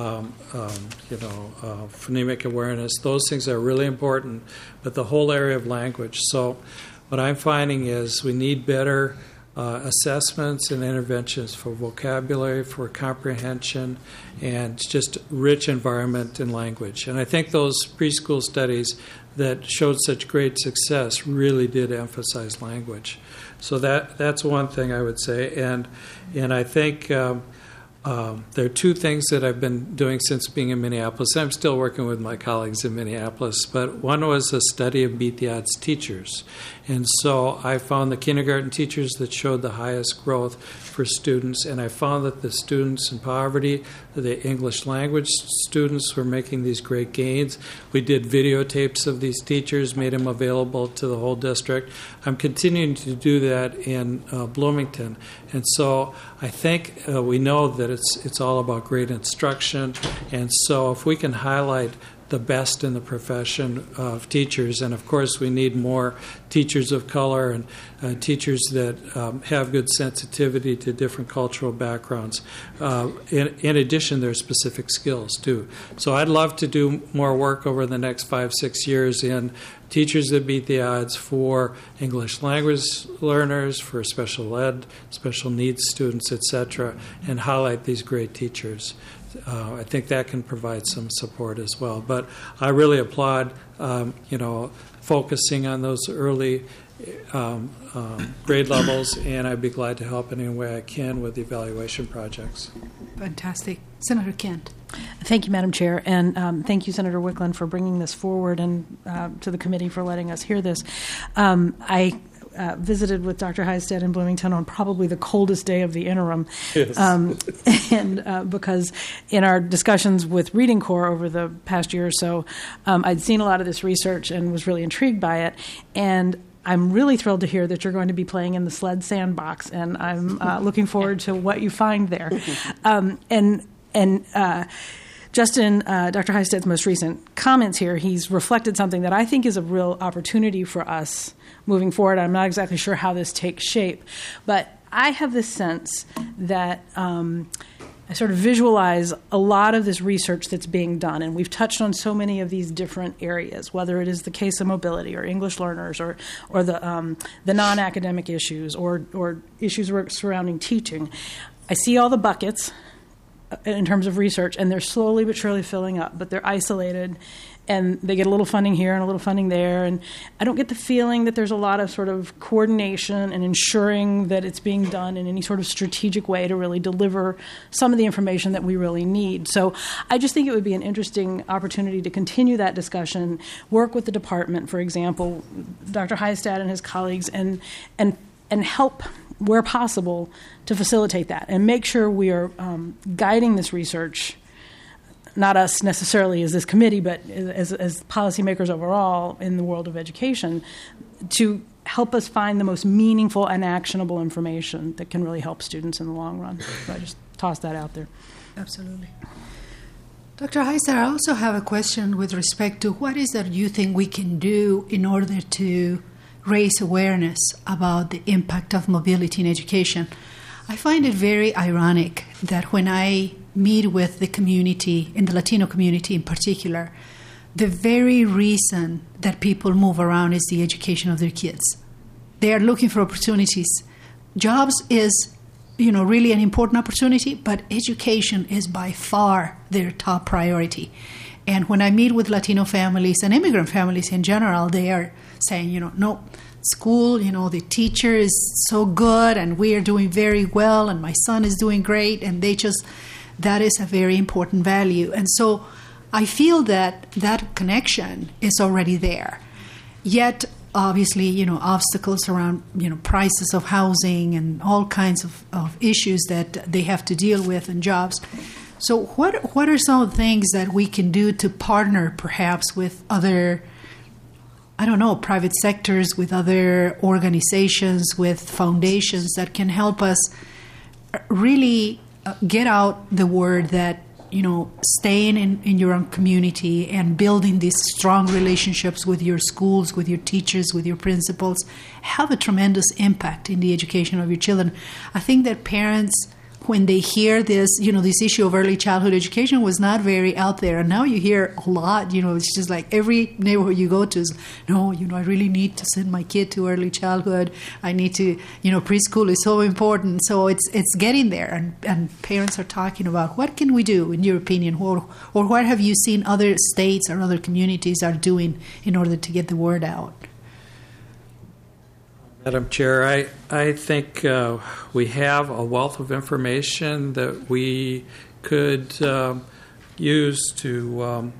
phonemic awareness. Those things are really important, but the whole area of language. So what I'm finding is we need better assessments and interventions for vocabulary, for comprehension, and just rich environment in language. And I think those preschool studies that showed such great success really did emphasize language. So that's one thing I would say. And I think there are two things that I've been doing since being in Minneapolis. I'm still working with my colleagues in Minneapolis, but one was a study of Beat the Odds teachers. And so I found the kindergarten teachers that showed the highest growth for students, and I found that the students in poverty, the English language students, were making these great gains. We did videotapes of these teachers, made them available to the whole district. I'm continuing to do that in Bloomington. And so I think we know that it's all about great instruction, and so if we can highlight the best in the profession of teachers, and of course we need more teachers of color and teachers that have good sensitivity to different cultural backgrounds. In addition, there are specific skills too. So I'd love to do more work over the next 5-6 years in teachers that beat the odds for English language learners, for special ed, special needs students, etc., and highlight these great teachers. I think that can provide some support as well. But I really applaud, focusing on those early grade levels, and I'd be glad to help in any way I can with evaluation projects. Fantastic. Senator Kent. Thank you, Madam Chair, and thank you, Senator Wickland, for bringing this forward and to the committee for letting us hear this. I visited with Dr. Heisted in Bloomington on probably the coldest day of the interim. Yes. And because in our discussions with Reading Corps over the past year or so, I'd seen a lot of this research and was really intrigued by it. And I'm really thrilled to hear that you're going to be playing in the sled sandbox, and I'm looking forward to what you find there. Just in Dr. Heisted's most recent comments here, he's reflected something that I think is a real opportunity for us moving forward. I'm not exactly sure how this takes shape, but I have this sense that I sort of visualize a lot of this research that's being done, and we've touched on so many of these different areas, whether it is the case of mobility or English learners or the non-academic issues or issues surrounding teaching. I see all the buckets in terms of research, and they're slowly but surely filling up, but they're isolated, and they get a little funding here and a little funding there, and I don't get the feeling that there's a lot of sort of coordination and ensuring that it's being done in any sort of strategic way to really deliver some of the information that we really need. So I just think it would be an interesting opportunity to continue that discussion, work with the department, for example, Dr. Heisted and his colleagues, and help where possible to facilitate that and make sure we are guiding this research, not us necessarily as this committee, but as policymakers overall in the world of education, to help us find the most meaningful and actionable information that can really help students in the long run. So I just toss that out there. Absolutely. Dr. Heisted, I also have a question with respect to what is that you think we can do in order to raise awareness about the impact of mobility in education. I find it very ironic that when I meet with the community, in the Latino community in particular, the very reason that people move around is the education of their kids. They are looking for opportunities. Jobs is, really an important opportunity, but education is by far their top priority. And when I meet with Latino families and immigrant families in general, they are saying, no, school, the teacher is so good and we are doing very well and my son is doing great, and that is a very important value. And so I feel that connection is already there. Yet, obviously, obstacles around, prices of housing and all kinds of issues that they have to deal with in jobs. So what are some of the things that we can do to partner perhaps with other, private sectors, with other organizations, with foundations that can help us really get out the word that staying in your own community and building these strong relationships with your schools, with your teachers, with your principals, have a tremendous impact in the education of your children. I think that parents, when they hear this, this issue of early childhood education was not very out there. And now you hear a lot, it's just like every neighborhood you go to is, no, I really need to send my kid to early childhood. I need to, preschool is so important. So it's getting there. And parents are talking about what can we do, in your opinion, or what have you seen other states or other communities are doing in order to get the word out? Madam Chair, I think we have a wealth of information that we could use to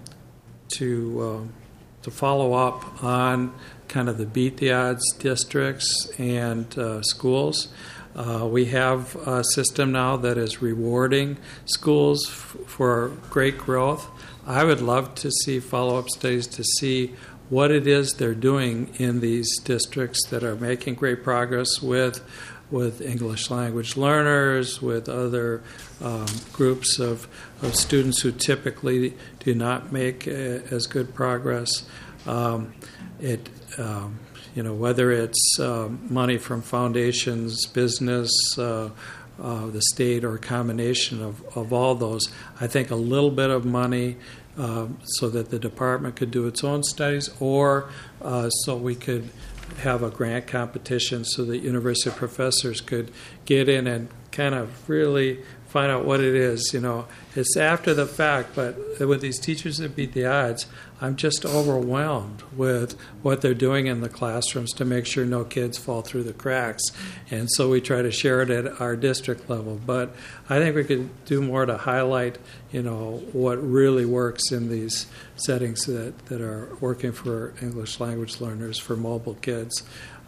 follow up on kind of the beat the odds districts and schools. We have a system now that is rewarding schools for great growth. I would love to see follow-up studies to see what it is they're doing in these districts that are making great progress with English language learners, with other groups of students who typically do not make as good progress. Whether it's money from foundations, business, the state, or a combination of all those, I think a little bit of money so that the department could do its own studies, or so we could have a grant competition so that university professors could get in and kind of really find out what it is. It's after the fact, but with these teachers that beat the odds, I'm just overwhelmed with what they're doing in the classrooms to make sure no kids fall through the cracks. And so we try to share it at our district level. But I think we could do more to highlight, what really works in these settings that are working for English language learners, for mobile kids.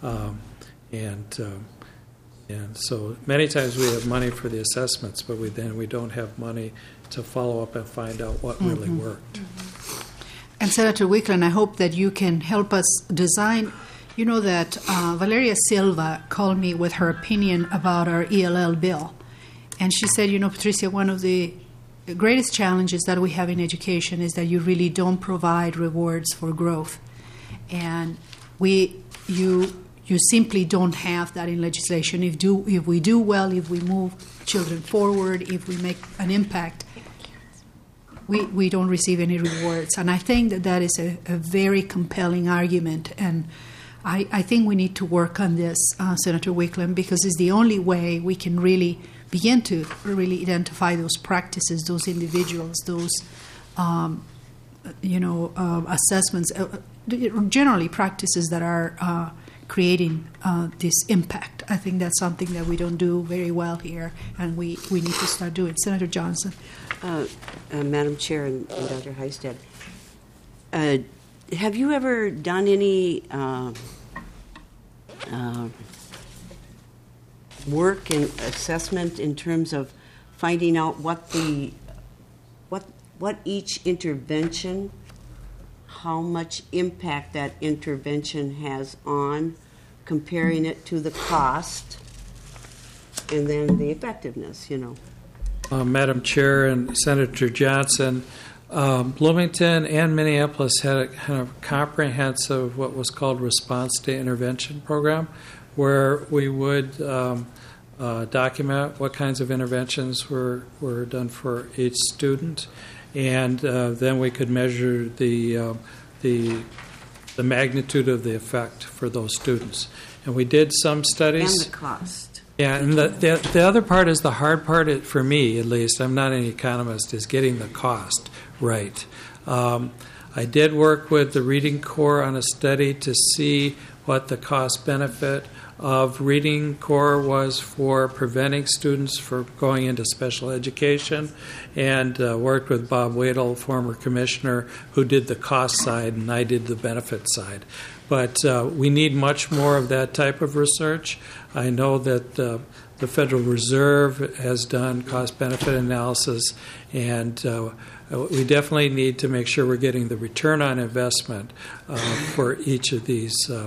And so many times we have money for the assessments, but we don't have money to follow up and find out what really worked. And Senator Wickland, I hope that you can help us design. You know that Valeria Silva called me with her opinion about our ELL bill. And she said, Patricia, one of the greatest challenges that we have in education is that you really don't provide rewards for growth. And you simply don't have that in legislation. If we do well, if we move children forward, if we make an impact, we don't receive any rewards. And I think that is a very compelling argument. And I think we need to work on this, Senator Wickland, because it's the only way we can really begin to really identify those practices, those individuals, those assessments, generally practices that are creating this impact. I think that's something that we don't do very well here, and we need to start doing. Senator Johnson. Madam Chair and Dr. Heisted, have you ever done any work and assessment in terms of finding out what each intervention, how much impact that intervention has on, comparing it to the cost, and then the effectiveness, Madam Chair and Senator Johnson, Bloomington and Minneapolis had a kind of comprehensive, what was called response to intervention program, where we would document what kinds of interventions were done for each student, and then we could measure the magnitude of the effect for those students. And we did some studies. And the cost. Yeah, and the other part is the hard part, for me at least, I'm not an economist, is getting the cost right. I did work with the Reading Corps on a study to see what the cost benefit of Reading Corps was for preventing students from going into special education, and worked with Bob Wadle, former commissioner, who did the cost side, and I did the benefit side. But we need much more of that type of research. I know that the Federal Reserve has done cost-benefit analysis, and we definitely need to make sure we're getting the return on investment for each of these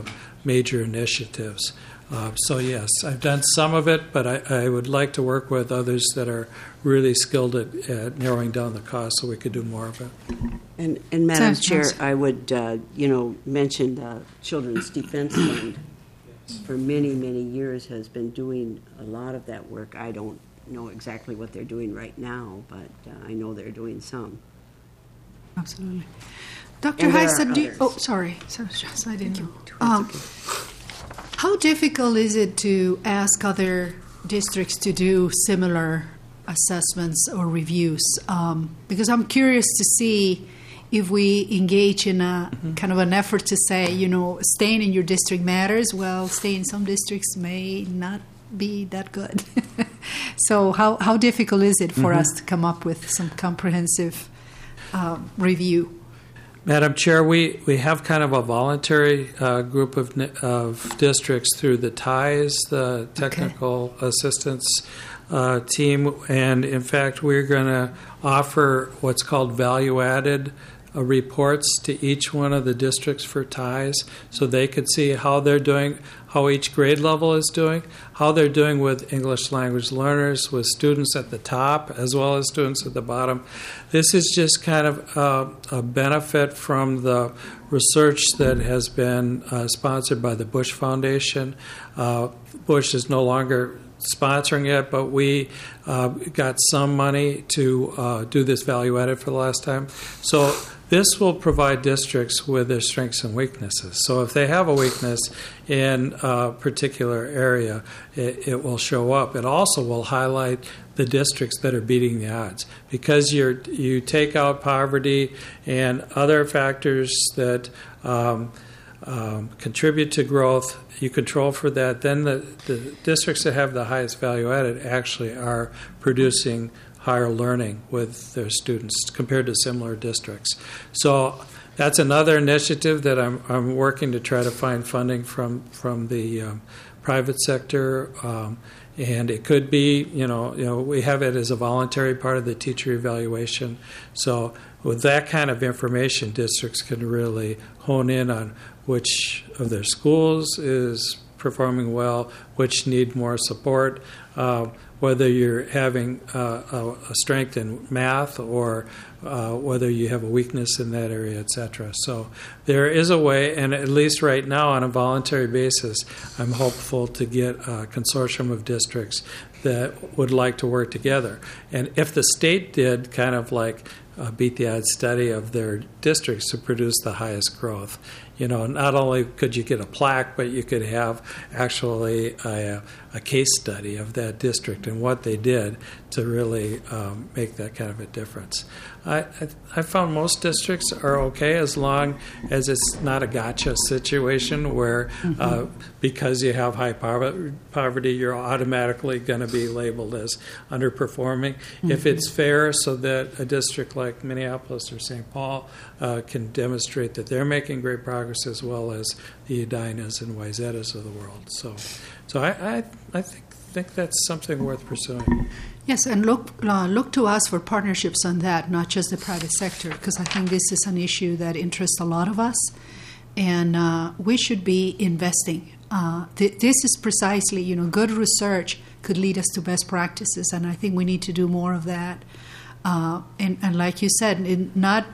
major initiatives. So yes, I've done some of it, but I would like to work with others that are really skilled at narrowing down the cost so we could do more of it. And Madam Chair, I would mention the Children's Defense Fund. For many, many years has been doing a lot of that work. I don't know exactly what they're doing right now, but I know they're doing some. Absolutely. Dr. Heisted, sorry, I didn't know. How difficult is it to ask other districts to do similar assessments or reviews? Because I'm curious to see if we engage in a kind of an effort to say, staying in your district matters. Well, staying in some districts may not be that good. So how difficult is it for us to come up with some comprehensive review? Madam Chair, we have kind of a voluntary group of districts through the TIES, the Technical Assistance Team, and in fact we're going to offer what's called value-added reports to each one of the districts for TIES so they could see how they're doing, how each grade level is doing, how they're doing with English language learners, with students at the top as well as students at the bottom. This is just kind of a benefit from the research that has been sponsored by the Bush Foundation. Bush is no longer sponsoring it, but we got some money to do this value added for the last time. So this will provide districts with their strengths and weaknesses. So if they have a weakness in a particular area, it will show up. It also will highlight the districts that are beating the odds. Because you take out poverty and other factors that contribute to growth, you control for that, then the districts that have the highest value added actually are producing higher learning with their students compared to similar districts. So that's another initiative that I'm working to try to find funding from the private sector. And it could be, we have it as a voluntary part of the teacher evaluation. So with that kind of information, districts can really hone in on which of their schools is performing well, which need more support, whether you're having a strength in math or whether you have a weakness in that area, et cetera. So there is a way, and at least right now on a voluntary basis, I'm hopeful to get a consortium of districts that would like to work together. And if the state did kind of like a beat the odds study of their districts to produce the highest growth, not only could you get a plaque, but you could have actually a case study of that district and what they did to really make that kind of a difference. I found most districts are okay as long as it's not a gotcha situation where because you have high poverty, you're automatically going to be labeled as underperforming. If it's fair so that a district like Minneapolis or St. Paul can demonstrate that they're making great progress as well as the Edinas and Wayzettas of the world. So I think that's something worth pursuing. Yes, and look to us for partnerships on that, not just the private sector, because I think this is an issue that interests a lot of us, and we should be investing. This is precisely, good research could lead us to best practices, and I think we need to do more of that. And like you said, not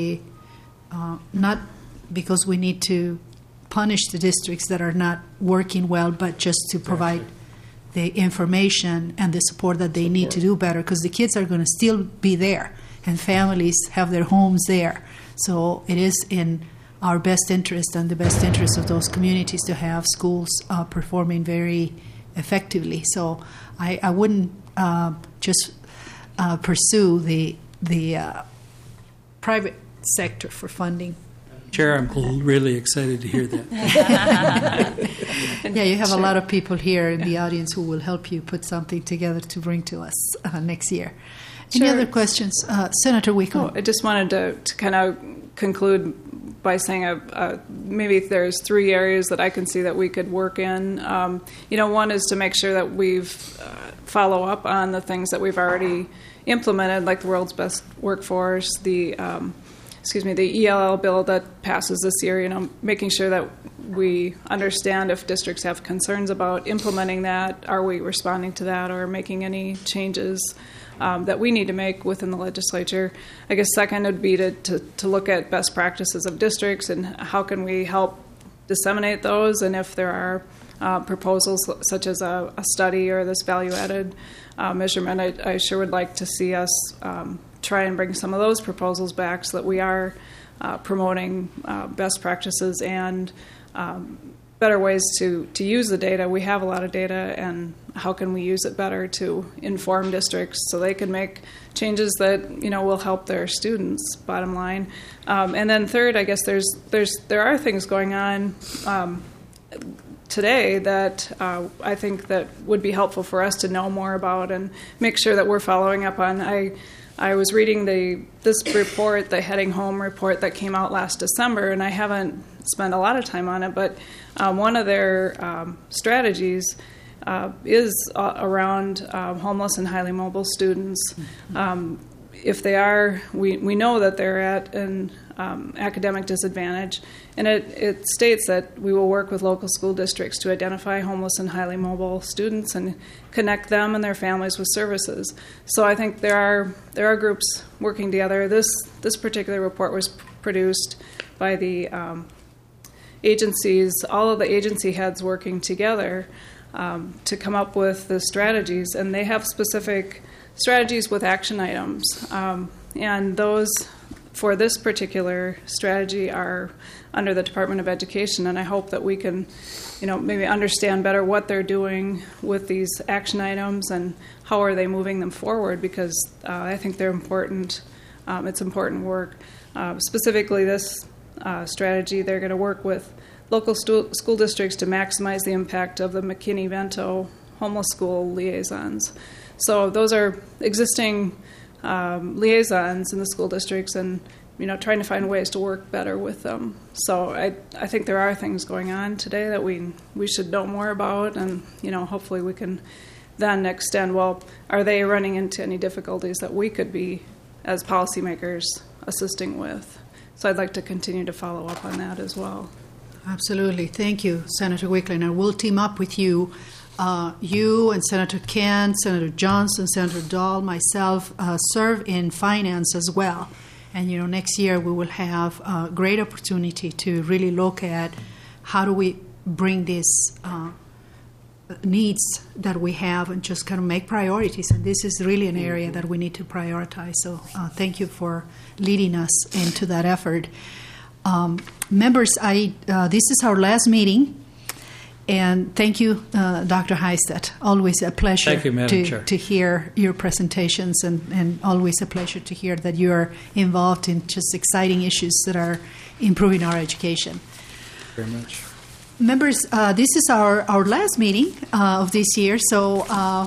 because we need to punish the districts that are not working well, but just to provide the information and the support that they need to do better, because the kids are going to still be there and families have their homes there. So it is in our best interest and the best interest of those communities to have schools performing very effectively. So I wouldn't just pursue the private sector for funding. Chair, I'm really excited to hear that. Yeah, you have a lot of people here in the audience who will help you put something together to bring to us next year. Any other questions? Senator Wickland. I just wanted to kind of conclude by saying maybe there's 3 areas that I can see that we could work in. One is to make sure that we've follow up on the things that we've already implemented, like the world's best workforce, the the ELL bill that passes this year, making sure that we understand if districts have concerns about implementing that, are we responding to that or making any changes that we need to make within the legislature. I guess second would be to look at best practices of districts and how can we help disseminate those, and if there are proposals such as a study or this value-added measurement, I sure would like to see us try and bring some of those proposals back so that we are promoting best practices and better ways to use the data. We have a lot of data, and how can we use it better to inform districts so they can make changes that will help their students, bottom line. And then third, I guess there are things going on today that I think that would be helpful for us to know more about and make sure that we're following up on. I was reading this report, the Heading Home report that came out last December, and I haven't spent a lot of time on it, but one of their strategies is around homeless and highly mobile students. If they are, we know that they're at an academic disadvantage, and it states that we will work with local school districts to identify homeless and highly mobile students and connect them and their families with services. So I think there are groups working together. This particular report was produced by the agencies, all of the agency heads working together to come up with the strategies, and they have specific strategies with action items, and those for this particular strategy are under the Department of Education, and I hope that we can maybe understand better what they're doing with these action items and how are they moving them forward, because I think they're important. It's important work. Specifically this strategy, they're going to work with local school districts to maximize the impact of the McKinney-Vento homeless school liaisons. So those are existing liaisons in the school districts, and trying to find ways to work better with them. So I think there are things going on today that we should know more about, and hopefully we can then extend. Well, are they running into any difficulties that we could be, as policymakers, assisting with? So I'd like to continue to follow up on that as well. Absolutely. Thank you, Senator Wickland. And we'll team up with you. You and Senator Kent, Senator Johnson, Senator Dahl, myself serve in finance as well. And, next year we will have a great opportunity to really look at how do we bring these needs that we have and just kind of make priorities. And this is really an area that we need to prioritize. So thank you for leading us into that effort. Members, this is our last meeting. And thank you, Dr. Hystad. Always a pleasure Thank you, Madam Chair. To hear your presentations, and always a pleasure to hear that you are involved in just exciting issues that are improving our education. Very much. Members, this is our last meeting of this year, so,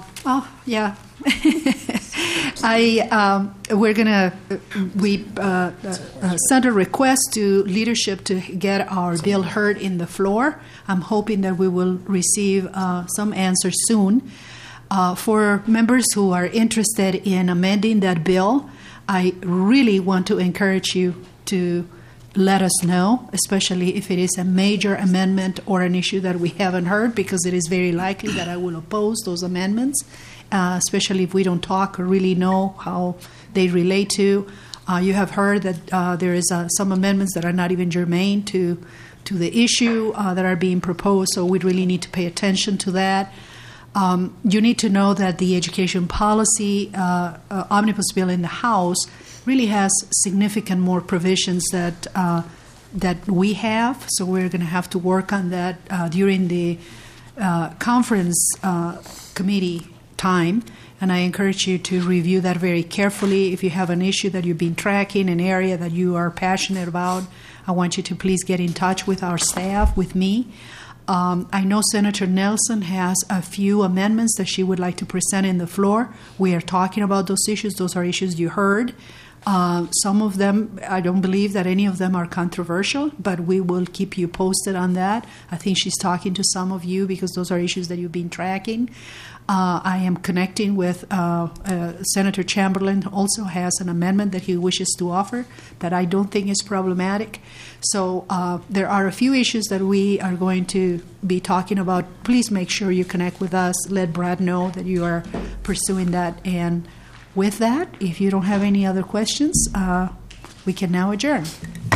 we sent a request to leadership to get our bill heard in the floor. I'm hoping that we will receive some answers soon. For members who are interested in amending that bill, I really want to encourage you to let us know, especially if it is a major amendment or an issue that we haven't heard, because it is very likely that I will oppose those amendments, especially if we don't talk or really know how they relate to. You have heard that there is some amendments that are not even germane to the issue that are being proposed, so we really need to pay attention to that. You need to know that the education policy omnibus bill in the House really has significant more provisions that we have, so we're going to have to work on that during the conference committee time, and I encourage you to review that very carefully. If you have an issue that you've been tracking, an area that you are passionate about, I want you to please get in touch with our staff, with me. I know Senator Nelson has a few amendments that she would like to present in the floor. We are talking about those issues. Those are issues you heard. Some of them, I don't believe that any of them are controversial, but we will keep you posted on that. I think she's talking to some of you because those are issues that you've been tracking. I am connecting with Senator Chamberlain, also has an amendment that he wishes to offer that I don't think is problematic. So there are a few issues that we are going to be talking about. Please make sure you connect with us. Let Brad know that you are pursuing that. And with that, if you don't have any other questions, we can now adjourn.